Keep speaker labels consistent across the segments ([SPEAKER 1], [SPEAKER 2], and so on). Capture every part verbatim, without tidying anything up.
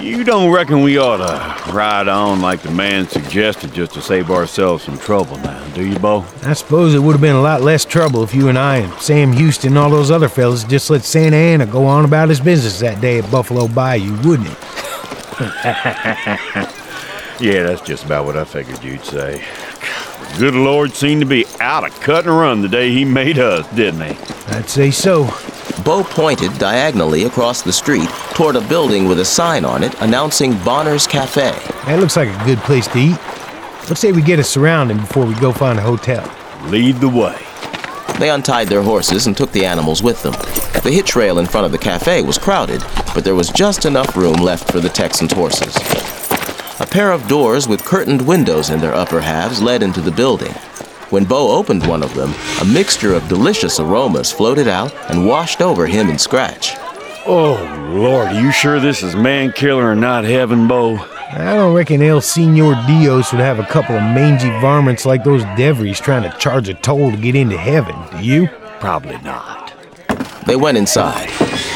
[SPEAKER 1] You don't reckon we ought to ride on like the man suggested just to save ourselves some trouble now, do you, Bo?
[SPEAKER 2] I suppose it would have been a lot less trouble if you and I and Sam Houston and all those other fellas just let Santa Ana go on about his business that day at Buffalo Bayou, wouldn't it?
[SPEAKER 1] Yeah, that's just about what I figured you'd say. The good Lord seemed to be out of cut and run the day he made us, didn't he?
[SPEAKER 2] I'd say so.
[SPEAKER 3] Bo pointed diagonally across the street toward a building with a sign on it announcing Bonner's Cafe.
[SPEAKER 2] That looks like a good place to eat. Let's say we get a surrounding before we go find a hotel.
[SPEAKER 1] Lead the way.
[SPEAKER 3] They untied their horses and took the animals with them. The hitch rail in front of the cafe was crowded, but there was just enough room left for the Texans' horses. A pair of doors with curtained windows in their upper halves led into the building. When Bo opened one of them, a mixture of delicious aromas floated out and washed over him and Scratch.
[SPEAKER 1] Oh, Lord, are you sure this is man-killer and not heaven, Bo?
[SPEAKER 2] I don't reckon El Senor Dios would have a couple of mangy varmints like those Devries trying to charge a toll to get into heaven, do you?
[SPEAKER 1] Probably not.
[SPEAKER 3] They went inside.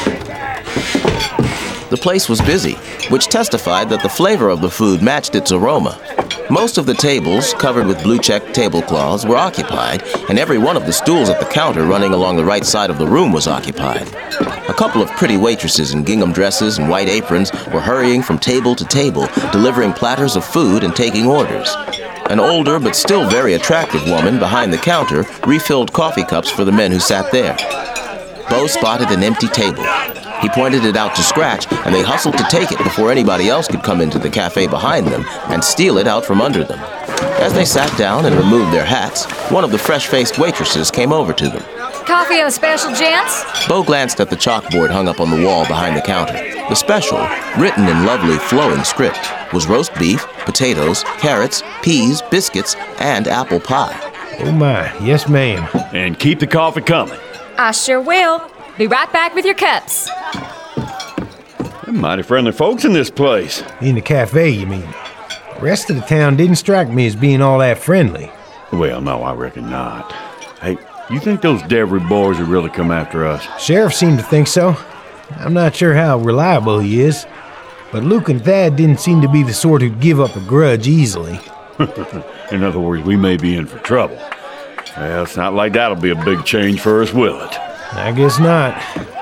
[SPEAKER 3] The place was busy, which testified that the flavor of the food matched its aroma. Most of the tables, covered with blue-check tablecloths, were occupied, and every one of the stools at the counter running along the right side of the room was occupied. A couple of pretty waitresses in gingham dresses and white aprons were hurrying from table to table, delivering platters of food and taking orders. An older but still very attractive woman behind the counter refilled coffee cups for the men who sat there. Bo spotted an empty table. He pointed it out to Scratch, and they hustled to take it before anybody else could come into the cafe behind them and steal it out from under them. As they sat down and removed their hats, one of the fresh-faced waitresses came over to them.
[SPEAKER 4] Coffee on a special, gents?
[SPEAKER 3] Bo glanced at the chalkboard hung up on the wall behind the counter. The special, written in lovely flowing script, was roast beef, potatoes, carrots, peas, biscuits, and apple pie.
[SPEAKER 2] Oh my, yes ma'am.
[SPEAKER 1] And keep the coffee coming.
[SPEAKER 4] I sure will. Be right back with your cups.
[SPEAKER 1] They're mighty friendly folks in this place.
[SPEAKER 2] In the cafe, you mean? The rest of the town didn't strike me as being all that friendly.
[SPEAKER 1] Well, no, I reckon not. Hey, you think those Devery boys would really come after us?
[SPEAKER 2] Sheriff seemed to think so. I'm not sure how reliable he is, but Luke and Thad didn't seem to be the sort who'd give up a grudge easily.
[SPEAKER 1] In other words, we may be in for trouble. Well, it's not like that'll be a big change for us, will it?
[SPEAKER 2] I guess not.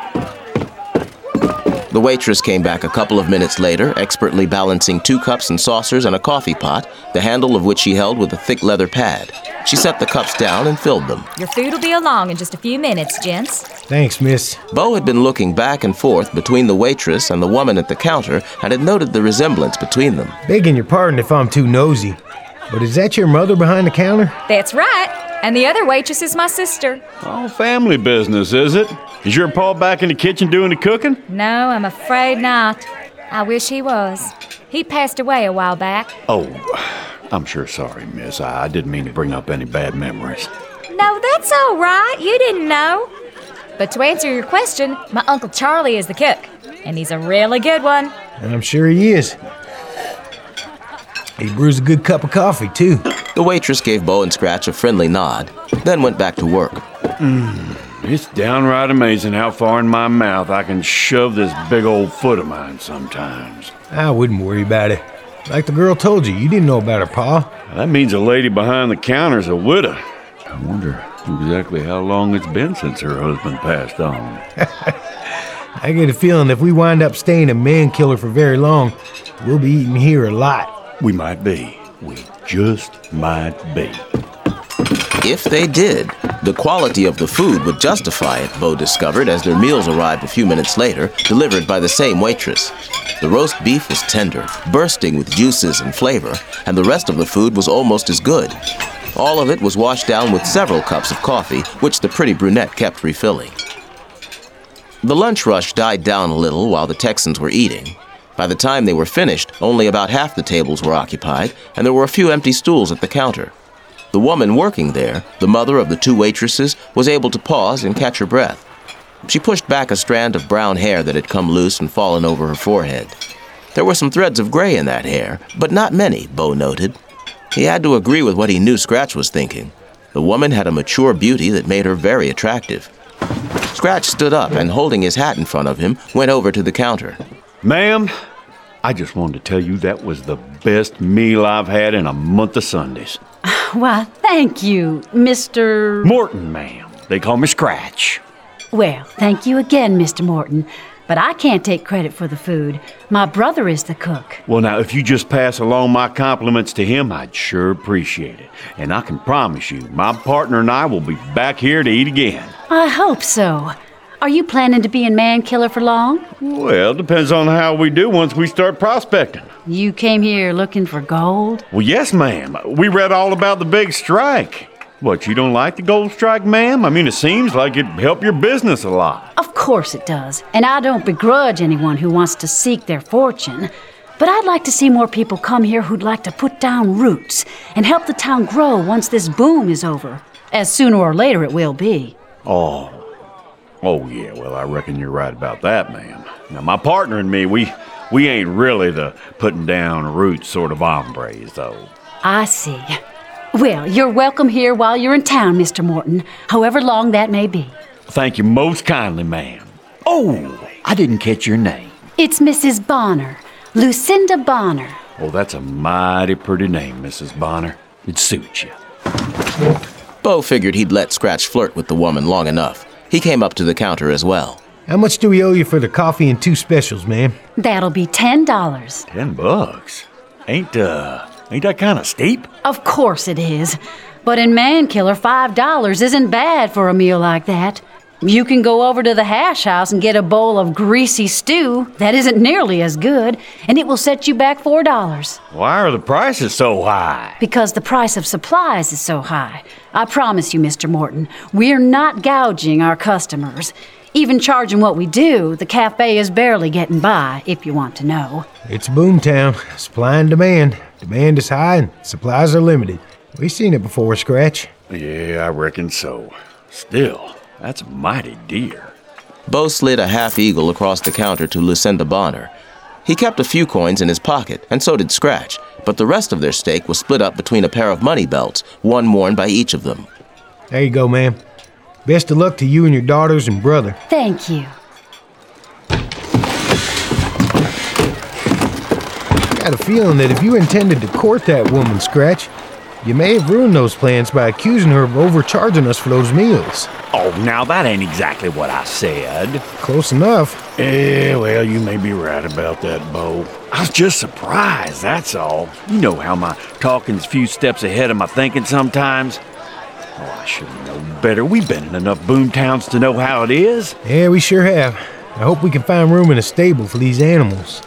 [SPEAKER 3] The waitress came back a couple of minutes later, expertly balancing two cups and saucers and a coffee pot, the handle of which she held with a thick leather pad. She set the cups down and filled them.
[SPEAKER 4] Your food will be along in just a few minutes, gents.
[SPEAKER 2] Thanks, miss.
[SPEAKER 3] Bo had been looking back and forth between the waitress and the woman at the counter and had noted the resemblance between them.
[SPEAKER 2] Begging your pardon if I'm too nosy, but is that your mother behind the counter?
[SPEAKER 4] That's right. And the other waitress is my sister.
[SPEAKER 1] All family business, is it? Is your pa back in the kitchen doing the cooking?
[SPEAKER 4] No, I'm afraid not. I wish he was. He passed away a while back.
[SPEAKER 1] Oh, I'm sure sorry, miss. I, I didn't mean to bring up any bad memories.
[SPEAKER 4] No, that's all right. You didn't know. But to answer your question, my Uncle Charlie is the cook. And he's a really good one.
[SPEAKER 2] I'm sure he is. He brews a good cup of coffee, too.
[SPEAKER 3] The waitress gave Bo and Scratch a friendly nod, then went back to work.
[SPEAKER 1] Mm, it's downright amazing how far in my mouth I can shove this big old foot of mine sometimes.
[SPEAKER 2] I wouldn't worry about it. Like the girl told you, you didn't know about her pa.
[SPEAKER 1] That means the lady behind the counter's a widow. I wonder exactly how long it's been since her husband passed on.
[SPEAKER 2] I get a feeling if we wind up staying a man killer for very long, we'll be eating here a lot.
[SPEAKER 1] We might be. We just might be.
[SPEAKER 3] If they did, the quality of the food would justify it, Bo discovered as their meals arrived a few minutes later, delivered by the same waitress. The roast beef was tender, bursting with juices and flavor, and the rest of the food was almost as good. All of it was washed down with several cups of coffee, which the pretty brunette kept refilling. The lunch rush died down a little while the Texans were eating. By the time they were finished, only about half the tables were occupied, and there were a few empty stools at the counter. The woman working there, the mother of the two waitresses, was able to pause and catch her breath. She pushed back a strand of brown hair that had come loose and fallen over her forehead. There were some threads of gray in that hair, but not many, Bo noted. He had to agree with what he knew Scratch was thinking. The woman had a mature beauty that made her very attractive. Scratch stood up and, holding his hat in front of him, went over to the counter.
[SPEAKER 1] Ma'am, I just wanted to tell you that was the best meal I've had in a month of Sundays.
[SPEAKER 5] Why, thank you, Mister
[SPEAKER 1] Morton, ma'am. They call me Scratch.
[SPEAKER 5] Well, thank you again, Mister Morton. But I can't take credit for the food. My brother is the cook.
[SPEAKER 1] Well, now, if you just pass along my compliments to him, I'd sure appreciate it. And I can promise you, my partner and I will be back here to eat again.
[SPEAKER 5] I hope so. Are you planning to be in Mankiller for long?
[SPEAKER 1] Well, depends on how we do once we start prospecting.
[SPEAKER 5] You came here looking for gold?
[SPEAKER 1] Well, yes, ma'am. We read all about the big strike. What, you don't like the gold strike, ma'am? I mean, it seems like it'd help your business a lot.
[SPEAKER 5] Of course it does. And I don't begrudge anyone who wants to seek their fortune. But I'd like to see more people come here who'd like to put down roots and help the town grow once this boom is over. As sooner or later it will be.
[SPEAKER 1] Oh. Oh, yeah, well, I reckon you're right about that, ma'am. Now, my partner and me, we we ain't really the putting down roots sort of hombres, though.
[SPEAKER 5] I see. Well, you're welcome here while you're in town, Mister Morton, however long that may be.
[SPEAKER 1] Thank you most kindly, ma'am. Oh, I didn't catch your name.
[SPEAKER 5] It's Missus Bonner, Lucinda Bonner.
[SPEAKER 1] Oh, that's a mighty pretty name, Missus Bonner. It suits you.
[SPEAKER 3] Bo figured he'd let Scratch flirt with the woman long enough. He came up to the counter as well.
[SPEAKER 2] How much do we owe you for the coffee and two specials, ma'am?
[SPEAKER 5] That'll be ten dollars.
[SPEAKER 1] Ten bucks? Ain't, uh, ain't that kind of steep?
[SPEAKER 5] Of course it is. But in Mankiller, five dollars isn't bad for a meal like that. You can go over to the hash house and get a bowl of greasy stew that isn't nearly as good, and it will set you back four dollars.
[SPEAKER 1] Why are the prices so high?
[SPEAKER 5] Because the price of supplies is so high. I promise you, Mister Morton, we're not gouging our customers. Even charging what we do, the cafe is barely getting by, if you want to know.
[SPEAKER 2] It's a boom town. Supply and demand. Demand is high and supplies are limited. We've seen it before, Scratch.
[SPEAKER 1] Yeah, I reckon so. Still, that's mighty dear.
[SPEAKER 3] Bo slid a half-eagle across the counter to Lucinda Bonner. He kept a few coins in his pocket, and so did Scratch, but the rest of their steak was split up between a pair of money belts, one worn by each of them.
[SPEAKER 2] There you go, ma'am. Best of luck to you and your daughters and brother.
[SPEAKER 5] Thank you.
[SPEAKER 2] Got a feeling that if you intended to court that woman, Scratch, you may have ruined those plans by accusing her of overcharging us for those meals.
[SPEAKER 1] Oh, now that ain't exactly what I said.
[SPEAKER 2] Close enough.
[SPEAKER 1] Yeah, well, you may be right about that, Bo. I was just surprised, that's all. You know how my talking's a few steps ahead of my thinking sometimes. Oh, I should have known better. We've been in enough boom towns to know how it is.
[SPEAKER 2] Yeah, we sure have. I hope we can find room in a stable for these animals.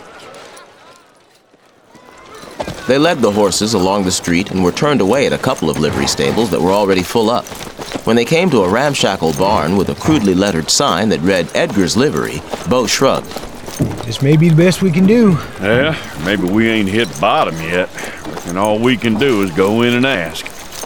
[SPEAKER 3] They led the horses along the street and were turned away at a couple of livery stables that were already full up. When they came to a ramshackle barn with a crudely lettered sign that read Edgar's Livery, Bo shrugged.
[SPEAKER 2] This may be the best we can do.
[SPEAKER 1] Yeah, maybe we ain't hit bottom yet. And all we can do is go in and ask.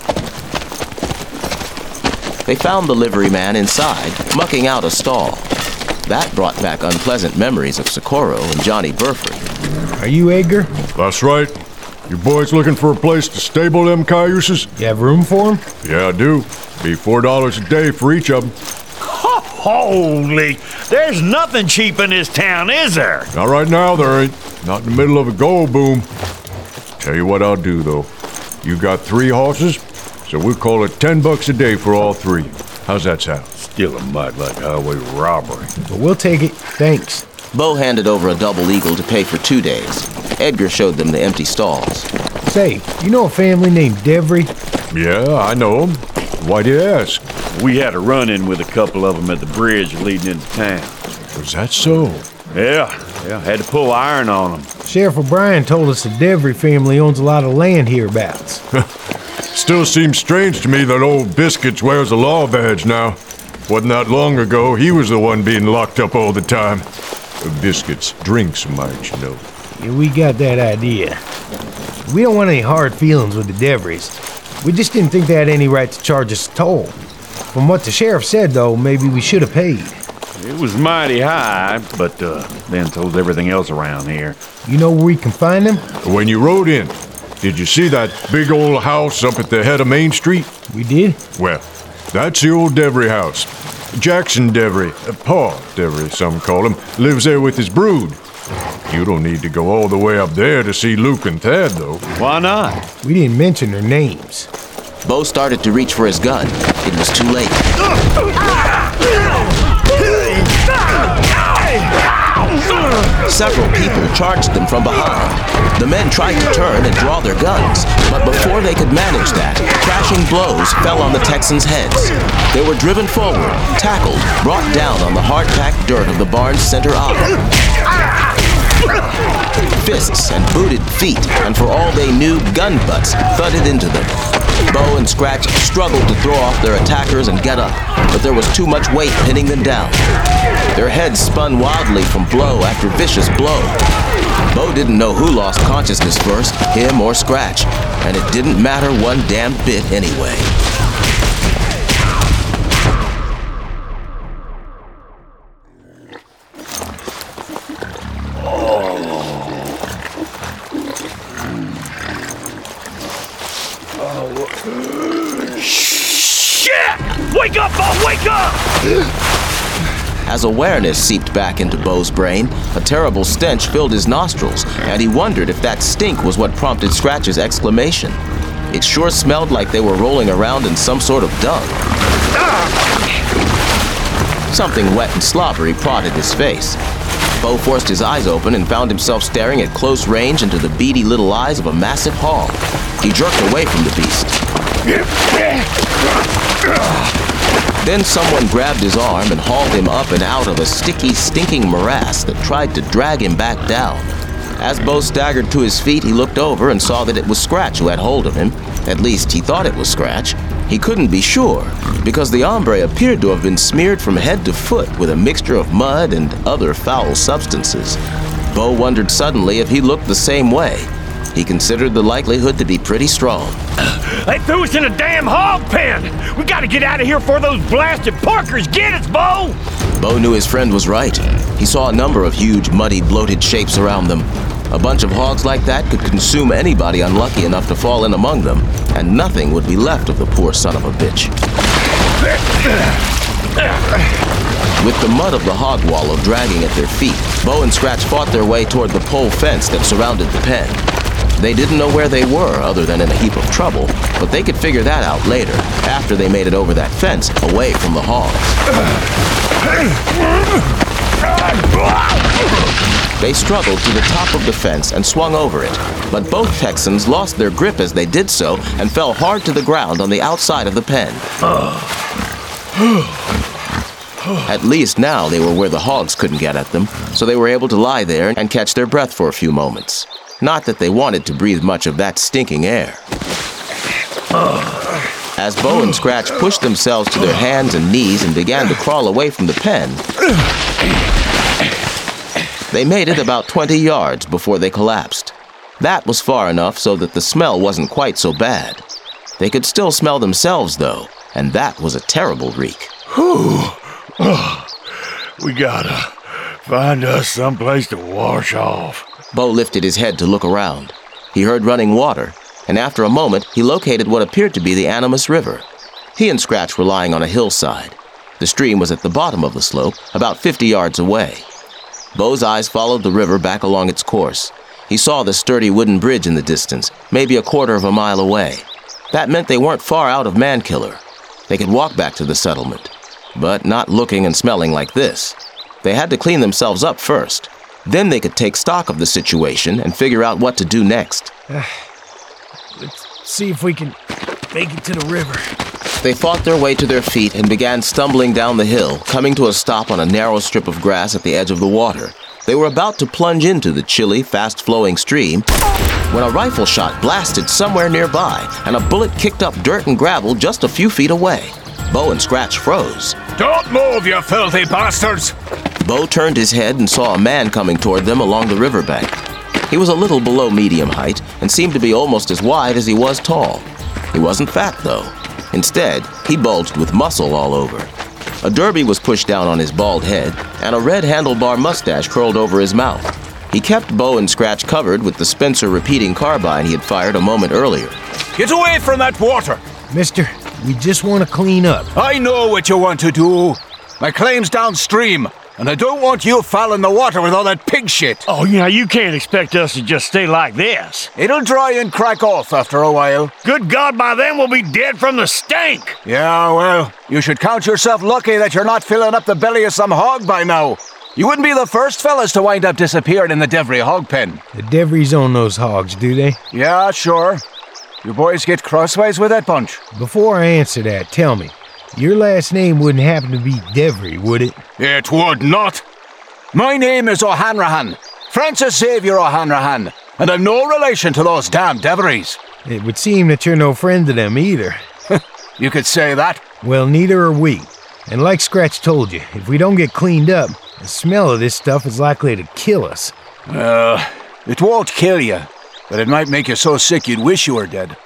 [SPEAKER 3] They found the liveryman inside, mucking out a stall. That brought back unpleasant memories of Socorro and Johnny Burford.
[SPEAKER 2] Are you Edgar?
[SPEAKER 6] That's right. You boys looking for a place to stable them cayuses?
[SPEAKER 2] You have room for them?
[SPEAKER 6] Yeah, I do. Be four dollars a day for each of them.
[SPEAKER 1] Holy, there's nothing cheap in this town, is there?
[SPEAKER 6] Not right now, there ain't. Not in the middle of a gold boom. Tell you what I'll do, though. You got three horses, so we'll call it ten bucks a day for all three. How's that sound?
[SPEAKER 1] Still a mud like highway robbery.
[SPEAKER 2] But we'll take it. Thanks.
[SPEAKER 3] Bo handed over a double eagle to pay for two days. Edgar showed them the empty stalls.
[SPEAKER 2] Say, you know a family named Devry?
[SPEAKER 6] Yeah, I know them. Why'd you ask?
[SPEAKER 1] We had a run-in with a couple of them at the bridge leading into town.
[SPEAKER 6] Was that so?
[SPEAKER 1] Yeah, yeah, had to pull iron on them.
[SPEAKER 2] Sheriff O'Brien told us the Devry family owns a lot of land hereabouts.
[SPEAKER 6] Still seems strange to me that old Biscuits wears a law badge now. Wasn't that long ago, he was the one being locked up all the time. Biscuits drinks much, you know.
[SPEAKER 2] Yeah, we got that idea. We don't want any hard feelings with the Devrys. We just didn't think they had any right to charge us a toll. From what the sheriff said, though, maybe we should have paid.
[SPEAKER 1] It was mighty high, but uh, then so's everything else around here.
[SPEAKER 2] You know where we can find them?
[SPEAKER 6] When you rode in, did you see that big old house up at the head of Main Street?
[SPEAKER 2] We did?
[SPEAKER 6] Well, that's the old Devry house. Jackson Devry, uh, Pa Devry, some call him, lives there with his brood. You don't need to go all the way up there to see Luke and Thad, though.
[SPEAKER 1] Why not?
[SPEAKER 2] We didn't mention their names.
[SPEAKER 3] Bo started to reach for his gun. It was too late. Several people charged them from behind. The men tried to turn and draw their guns, but before they could manage that, crashing blows fell on the Texans' heads. They were driven forward, tackled, brought down on the hard-packed dirt of the barn's center aisle. Fists and booted feet, and for all they knew, gun butts thudded into them. Bo and Scratch struggled to throw off their attackers and get up, but there was too much weight pinning them down. Their heads spun wildly from blow after vicious blow. Bo didn't know who lost consciousness first, him or Scratch, and it didn't matter one damn bit anyway.
[SPEAKER 1] Wake up, Bo! Wake up!
[SPEAKER 3] As awareness seeped back into Bo's brain, a terrible stench filled his nostrils, and he wondered if that stink was what prompted Scratch's exclamation. It sure smelled like they were rolling around in some sort of dung. Something wet and slobbery prodded his face. Bo forced his eyes open and found himself staring at close range into the beady little eyes of a massive hog. He jerked away from the beast. Then someone grabbed his arm and hauled him up and out of a sticky, stinking morass that tried to drag him back down. As Bo staggered to his feet, he looked over and saw that it was Scratch who had hold of him. At least he thought it was Scratch. He couldn't be sure, because the hombre appeared to have been smeared from head to foot with a mixture of mud and other foul substances. Bo wondered suddenly if he looked the same way. He considered the likelihood to be pretty strong.
[SPEAKER 1] They threw us in a damn hog pen! We gotta get out of here before those blasted Parkers get us, Bo!
[SPEAKER 3] Bo knew his friend was right. He saw a number of huge, muddy, bloated shapes around them. A bunch of hogs like that could consume anybody unlucky enough to fall in among them, and nothing would be left of the poor son of a bitch. With the mud of the hog wallow dragging at their feet, Bo and Scratch fought their way toward the pole fence that surrounded the pen. They didn't know where they were other than in a heap of trouble, but they could figure that out later, after they made it over that fence, away from the hogs. They struggled to the top of the fence and swung over it, but both Texans lost their grip as they did so and fell hard to the ground on the outside of the pen. At least now they were where the hogs couldn't get at them, so they were able to lie there and catch their breath for a few moments. Not that they wanted to breathe much of that stinking air. As Bo and Scratch pushed themselves to their hands and knees and began to crawl away from the pen, they made it about twenty yards before they collapsed. That was far enough so that the smell wasn't quite so bad. They could still smell themselves, though, and that was a terrible reek.
[SPEAKER 1] Whew. Oh, we gotta find us someplace to wash off.
[SPEAKER 3] Bo lifted his head to look around. He heard running water, and after a moment, he located what appeared to be the Animus River. He and Scratch were lying on a hillside. The stream was at the bottom of the slope, about fifty yards away. Bo's eyes followed the river back along its course. He saw the sturdy wooden bridge in the distance, maybe a quarter of a mile away. That meant they weren't far out of Mankiller. They could walk back to the settlement, but not looking and smelling like this. They had to clean themselves up first. Then they could take stock of the situation and figure out what to do next.
[SPEAKER 2] Uh, let's see if we can make it to the river.
[SPEAKER 3] They fought their way to their feet and began stumbling down the hill, coming to a stop on a narrow strip of grass at the edge of the water. They were about to plunge into the chilly, fast-flowing stream when a rifle shot blasted somewhere nearby and a bullet kicked up dirt and gravel just a few feet away. Bo and Scratch froze.
[SPEAKER 7] Don't move, you filthy bastards!
[SPEAKER 3] Bo turned his head and saw a man coming toward them along the riverbank. He was a little below medium height and seemed to be almost as wide as he was tall. He wasn't fat, though. Instead, he bulged with muscle all over. A derby was pushed down on his bald head, and a red handlebar mustache curled over his mouth. He kept Bo and Scratch covered with the Spencer repeating carbine he had fired a moment earlier.
[SPEAKER 7] Get away from that water!
[SPEAKER 2] Mister, we just want to clean up.
[SPEAKER 7] I know what you want to do. My claim's downstream. And I don't want you fouling the water with all that pig shit.
[SPEAKER 1] Oh, you know, you can't expect us to just stay like this.
[SPEAKER 7] It'll dry and crack off after a while.
[SPEAKER 1] Good God, by then we'll be dead from the stink.
[SPEAKER 7] Yeah, well, you should count yourself lucky that you're not filling up the belly of some hog by now. You wouldn't be the first fellas to wind up disappearing in the Devry hog pen.
[SPEAKER 2] The Devries own those hogs, do they?
[SPEAKER 7] Yeah, sure. You boys get crosswise with that bunch?
[SPEAKER 2] Before I answer that, tell me, your last name wouldn't happen to be Devry, would it?
[SPEAKER 7] It would not. My name is O'Hanrahan, Francis Xavier O'Hanrahan, and I'm no relation to those damn Deverys.
[SPEAKER 2] It would seem that you're no friend to them either.
[SPEAKER 7] You could say that.
[SPEAKER 2] Well, neither are we. And like Scratch told you, if we don't get cleaned up, the smell of this stuff is likely to kill us.
[SPEAKER 7] Uh, it won't kill you, but it might make you so sick you'd wish you were dead.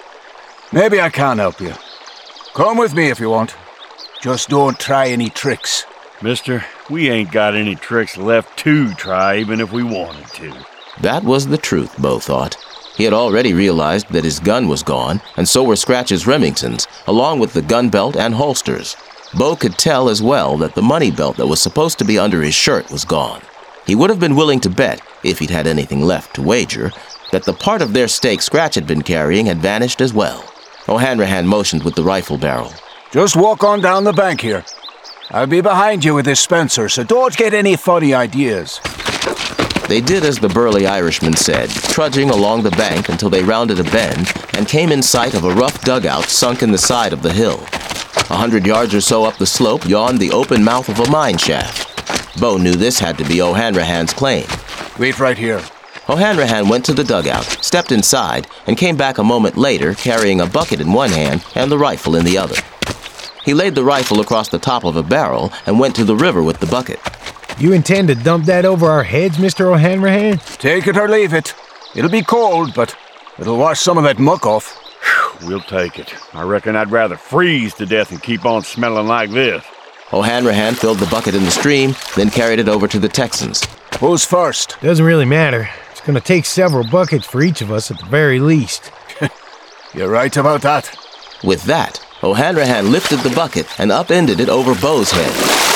[SPEAKER 7] Maybe I can help you. Come with me if you want. Just don't try any tricks.
[SPEAKER 1] Mister, we ain't got any tricks left to try, even if we wanted to.
[SPEAKER 3] That was the truth, Bo thought. He had already realized that his gun was gone, and so were Scratch's Remingtons, along with the gun belt and holsters. Bo could tell as well that the money belt that was supposed to be under his shirt was gone. He would have been willing to bet, if he'd had anything left to wager, that the part of their stake Scratch had been carrying had vanished as well. O'Hanrahan motioned with the rifle barrel.
[SPEAKER 7] Just walk on down the bank here. I'll be behind you with this Spencer, so don't get any funny ideas.
[SPEAKER 3] They did as the burly Irishman said, trudging along the bank until they rounded a bend and came in sight of a rough dugout sunk in the side of the hill. A hundred yards or so up the slope yawned the open mouth of a mine shaft. Bo knew this had to be O'Hanrahan's claim.
[SPEAKER 7] Wait right here.
[SPEAKER 3] O'Hanrahan went to the dugout, stepped inside, and came back a moment later carrying a bucket in one hand and the rifle in the other. He laid the rifle across the top of a barrel and went to the river with the bucket.
[SPEAKER 2] You intend to dump that over our heads, Mister O'Hanrahan?
[SPEAKER 7] Take it or leave it. It'll be cold, but it'll wash some of that muck off.
[SPEAKER 1] We'll take it. I reckon I'd rather freeze to death and keep on smelling like this.
[SPEAKER 3] O'Hanrahan filled the bucket in the stream, then carried it over to the Texans.
[SPEAKER 7] Who's first?
[SPEAKER 2] Doesn't really matter. It's gonna take several buckets for each of us at the very least.
[SPEAKER 7] You're right about that.
[SPEAKER 3] With that, O'Hanrahan lifted the bucket and upended it over Bo's head.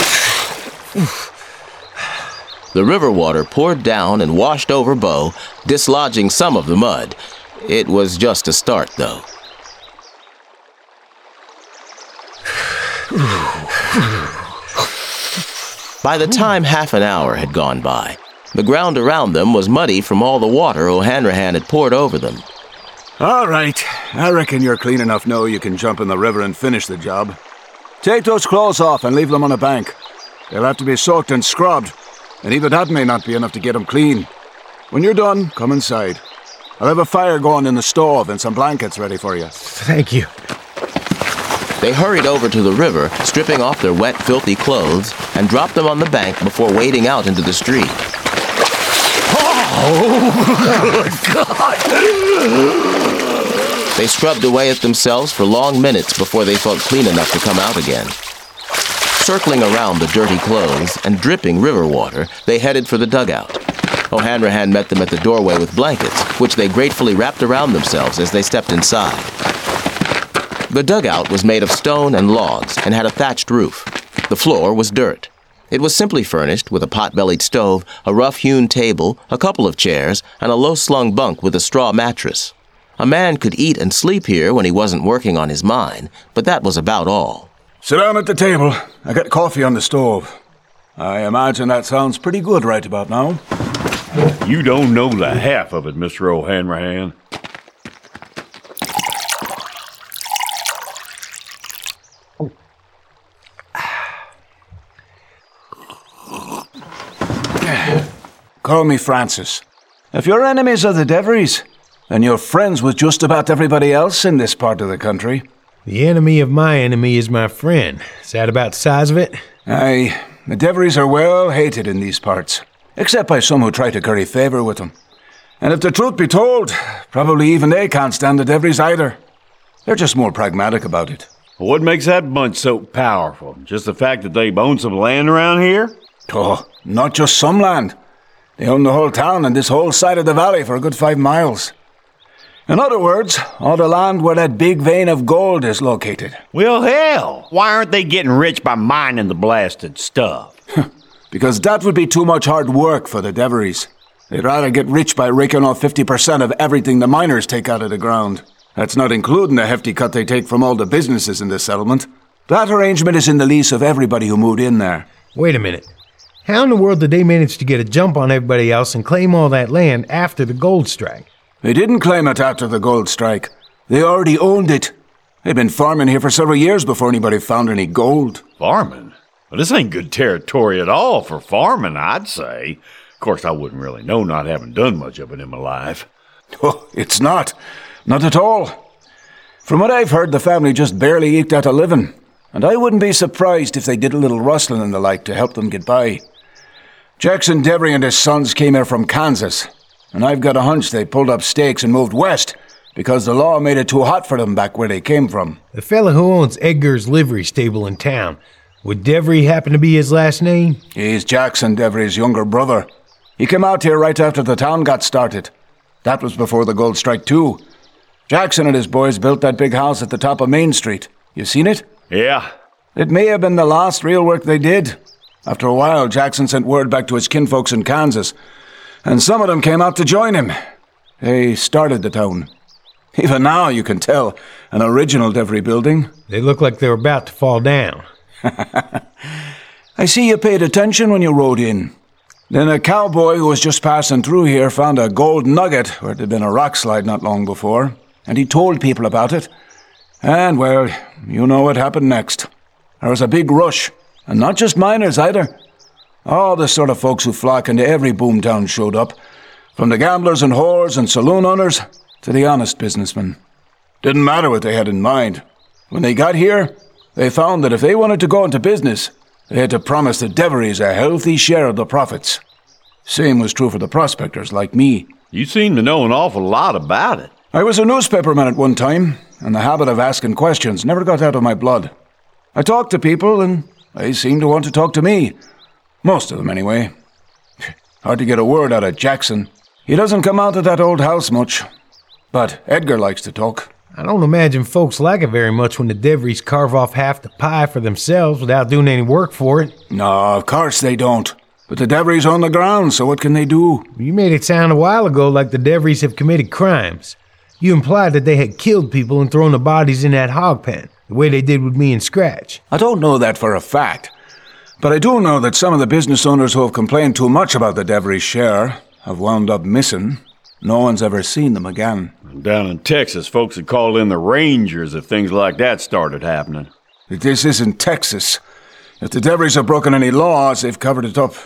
[SPEAKER 3] The river water poured down and washed over Bo, dislodging some of the mud. It was just a start, though. By the time half an hour had gone by, the ground around them was muddy from all the water O'Hanrahan had poured over them.
[SPEAKER 7] All right. I reckon you're clean enough now you can jump in the river and finish the job. Take those clothes off and leave them on a bank. They'll have to be soaked and scrubbed, and even that may not be enough to get them clean. When you're done, come inside. I'll have a fire going in the stove and some blankets ready for you.
[SPEAKER 2] Thank you.
[SPEAKER 3] They hurried over to the river, stripping off their wet, filthy clothes, and dropped them on the bank before wading out into the street.
[SPEAKER 1] Oh, good God!
[SPEAKER 3] They scrubbed away at themselves for long minutes before they felt clean enough to come out again. Circling around the dirty clothes and dripping river water, they headed for the dugout. O'Hanrahan met them at the doorway with blankets, which they gratefully wrapped around themselves as they stepped inside. The dugout was made of stone and logs and had a thatched roof. The floor was dirt. It was simply furnished with a pot-bellied stove, a rough-hewn table, a couple of chairs, and a low-slung bunk with a straw mattress. A man could eat and sleep here when he wasn't working on his mine, but that was about all.
[SPEAKER 7] Sit down at the table. I got coffee on the stove. I imagine that sounds pretty good right about now.
[SPEAKER 1] You don't know the half of it, Mister O'Hanrahan.
[SPEAKER 7] Call me Francis. If you're enemies of the Deverys, then you're friends with just about everybody else in this part of the country.
[SPEAKER 2] The enemy of my enemy is my friend. Is that about the size of it?
[SPEAKER 7] Aye, the Deverys are well hated in these parts, except by some who try to curry favour with them. And if the truth be told, probably even they can't stand the Deverys either. They're just more pragmatic about it.
[SPEAKER 1] What makes that bunch so powerful? Just the fact that they own some land around here?
[SPEAKER 7] Oh, not just some land. They own the whole town and this whole side of the valley for a good five miles. In other words, all the land where that big vein of gold is located.
[SPEAKER 1] Well, hell, why aren't they getting rich by mining the blasted stuff?
[SPEAKER 7] because that would be too much hard work for the Deverys. They'd rather get rich by raking off fifty percent of everything the miners take out of the ground. That's not including the hefty cut they take from all the businesses in the settlement. That arrangement is in the lease of everybody who moved in there.
[SPEAKER 2] Wait a minute. How in the world did they manage to get a jump on everybody else and claim all that land after the gold strike?
[SPEAKER 7] They didn't claim it after the gold strike. They already owned it. They'd been farming here for several years before anybody found any gold.
[SPEAKER 1] Farming? Well, this ain't good territory at all for farming, I'd say. Of course, I wouldn't really know, not having done much of it in my life.
[SPEAKER 7] Oh, it's not. Not at all. From what I've heard, the family just barely eked out a living. And I wouldn't be surprised if they did a little rustling and the like to help them get by. Jackson Devery and his sons came here from Kansas. And I've got a hunch they pulled up stakes and moved west because the law made it too hot for them back where they came from.
[SPEAKER 2] The fella who owns Edgar's livery stable in town, would Devery happen to be his last name?
[SPEAKER 7] He's Jackson Devery's younger brother. He came out here right after the town got started. That was before the gold strike, too. Jackson and his boys built that big house at the top of Main Street. You seen it?
[SPEAKER 1] Yeah.
[SPEAKER 7] It may have been the last real work they did. After a while, Jackson sent word back to his kinfolks in Kansas, and some of them came out to join him. They started the town. Even now, you can tell, an original Devery building.
[SPEAKER 2] They look like they were about to fall down.
[SPEAKER 7] I see you paid attention when you rode in. Then a cowboy who was just passing through here found a gold nugget where there'd been a rock slide not long before, and he told people about it. And, well, you know what happened next. There was a big rush, and not just miners either. All the sort of folks who flock into every boomtown showed up, from the gamblers and whores and saloon owners to the honest businessmen. Didn't matter what they had in mind. When they got here, they found that if they wanted to go into business, they had to promise the Deverys a healthy share of the profits. Same was true for the prospectors like me.
[SPEAKER 1] You seem to know an awful lot about it.
[SPEAKER 7] I was a newspaperman at one time, and the habit of asking questions never got out of my blood. I talked to people, and they seemed to want to talk to me. Most of them, anyway. Hard to get a word out of Jackson. He doesn't come out of that old house much. But Edgar likes to talk.
[SPEAKER 2] I don't imagine folks like it very much when the Deverys carve off half the pie for themselves without doing any work for it.
[SPEAKER 7] No, of course they don't. But the Deverys own the ground, so what can they do?
[SPEAKER 2] You made it sound a while ago like the Deverys have committed crimes. You implied that they had killed people and thrown the bodies in that hog pen, the way they did with me and Scratch.
[SPEAKER 7] I don't know that for a fact. But I do know that some of the business owners who have complained too much about the Devery share have wound up missing. No one's ever seen them again.
[SPEAKER 1] Down in Texas, folks would call in the Rangers if things like that started happening.
[SPEAKER 7] This isn't Texas. If the Deverys have broken any laws, they've covered it up.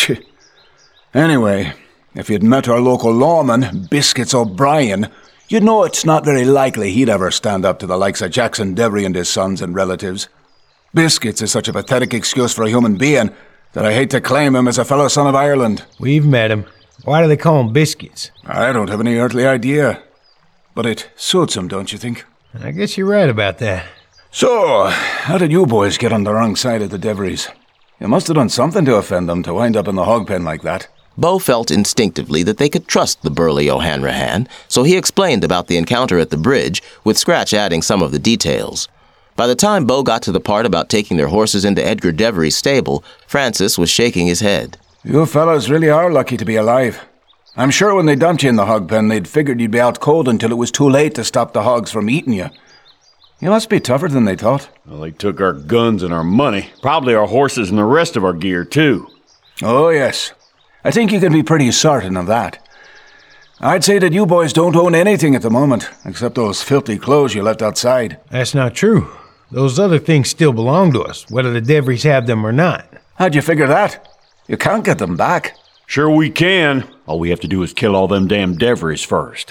[SPEAKER 7] Anyway, if you'd met our local lawman, Biscuits O'Brien, you'd know it's not very likely he'd ever stand up to the likes of Jackson Devery and his sons and relatives. Biscuits is such a pathetic excuse for a human being that I hate to claim him as a fellow son of Ireland.
[SPEAKER 2] We've met him. Why do they call him Biscuits?
[SPEAKER 7] I don't have any earthly idea. But it suits him, don't you think?
[SPEAKER 2] I guess you're right about that.
[SPEAKER 7] So, how did you boys get on the wrong side of the Deverys? You must have done something to offend them to wind up in the hog pen like that.
[SPEAKER 3] Bo felt instinctively that they could trust the burly O'Hanrahan, so he explained about the encounter at the bridge, with Scratch adding some of the details. By the time Bo got to the part about taking their horses into Edgar Devery's stable, Francis was shaking his head.
[SPEAKER 7] You fellas really are lucky to be alive. I'm sure when they dumped you in the hog pen, they'd figured you'd be out cold until it was too late to stop the hogs from eating you. You must be tougher than they thought.
[SPEAKER 1] Well, they took our guns and our money, probably our horses and the rest of our gear, too.
[SPEAKER 7] Oh, yes. I think you can be pretty certain of that. I'd say that you boys don't own anything at the moment, except those filthy clothes you left outside.
[SPEAKER 2] That's not true. Those other things still belong to us, whether the Deverys have them or not.
[SPEAKER 7] How'd you figure that? You can't get them back.
[SPEAKER 1] Sure we can. All we have to do is kill all them damn Deverys first.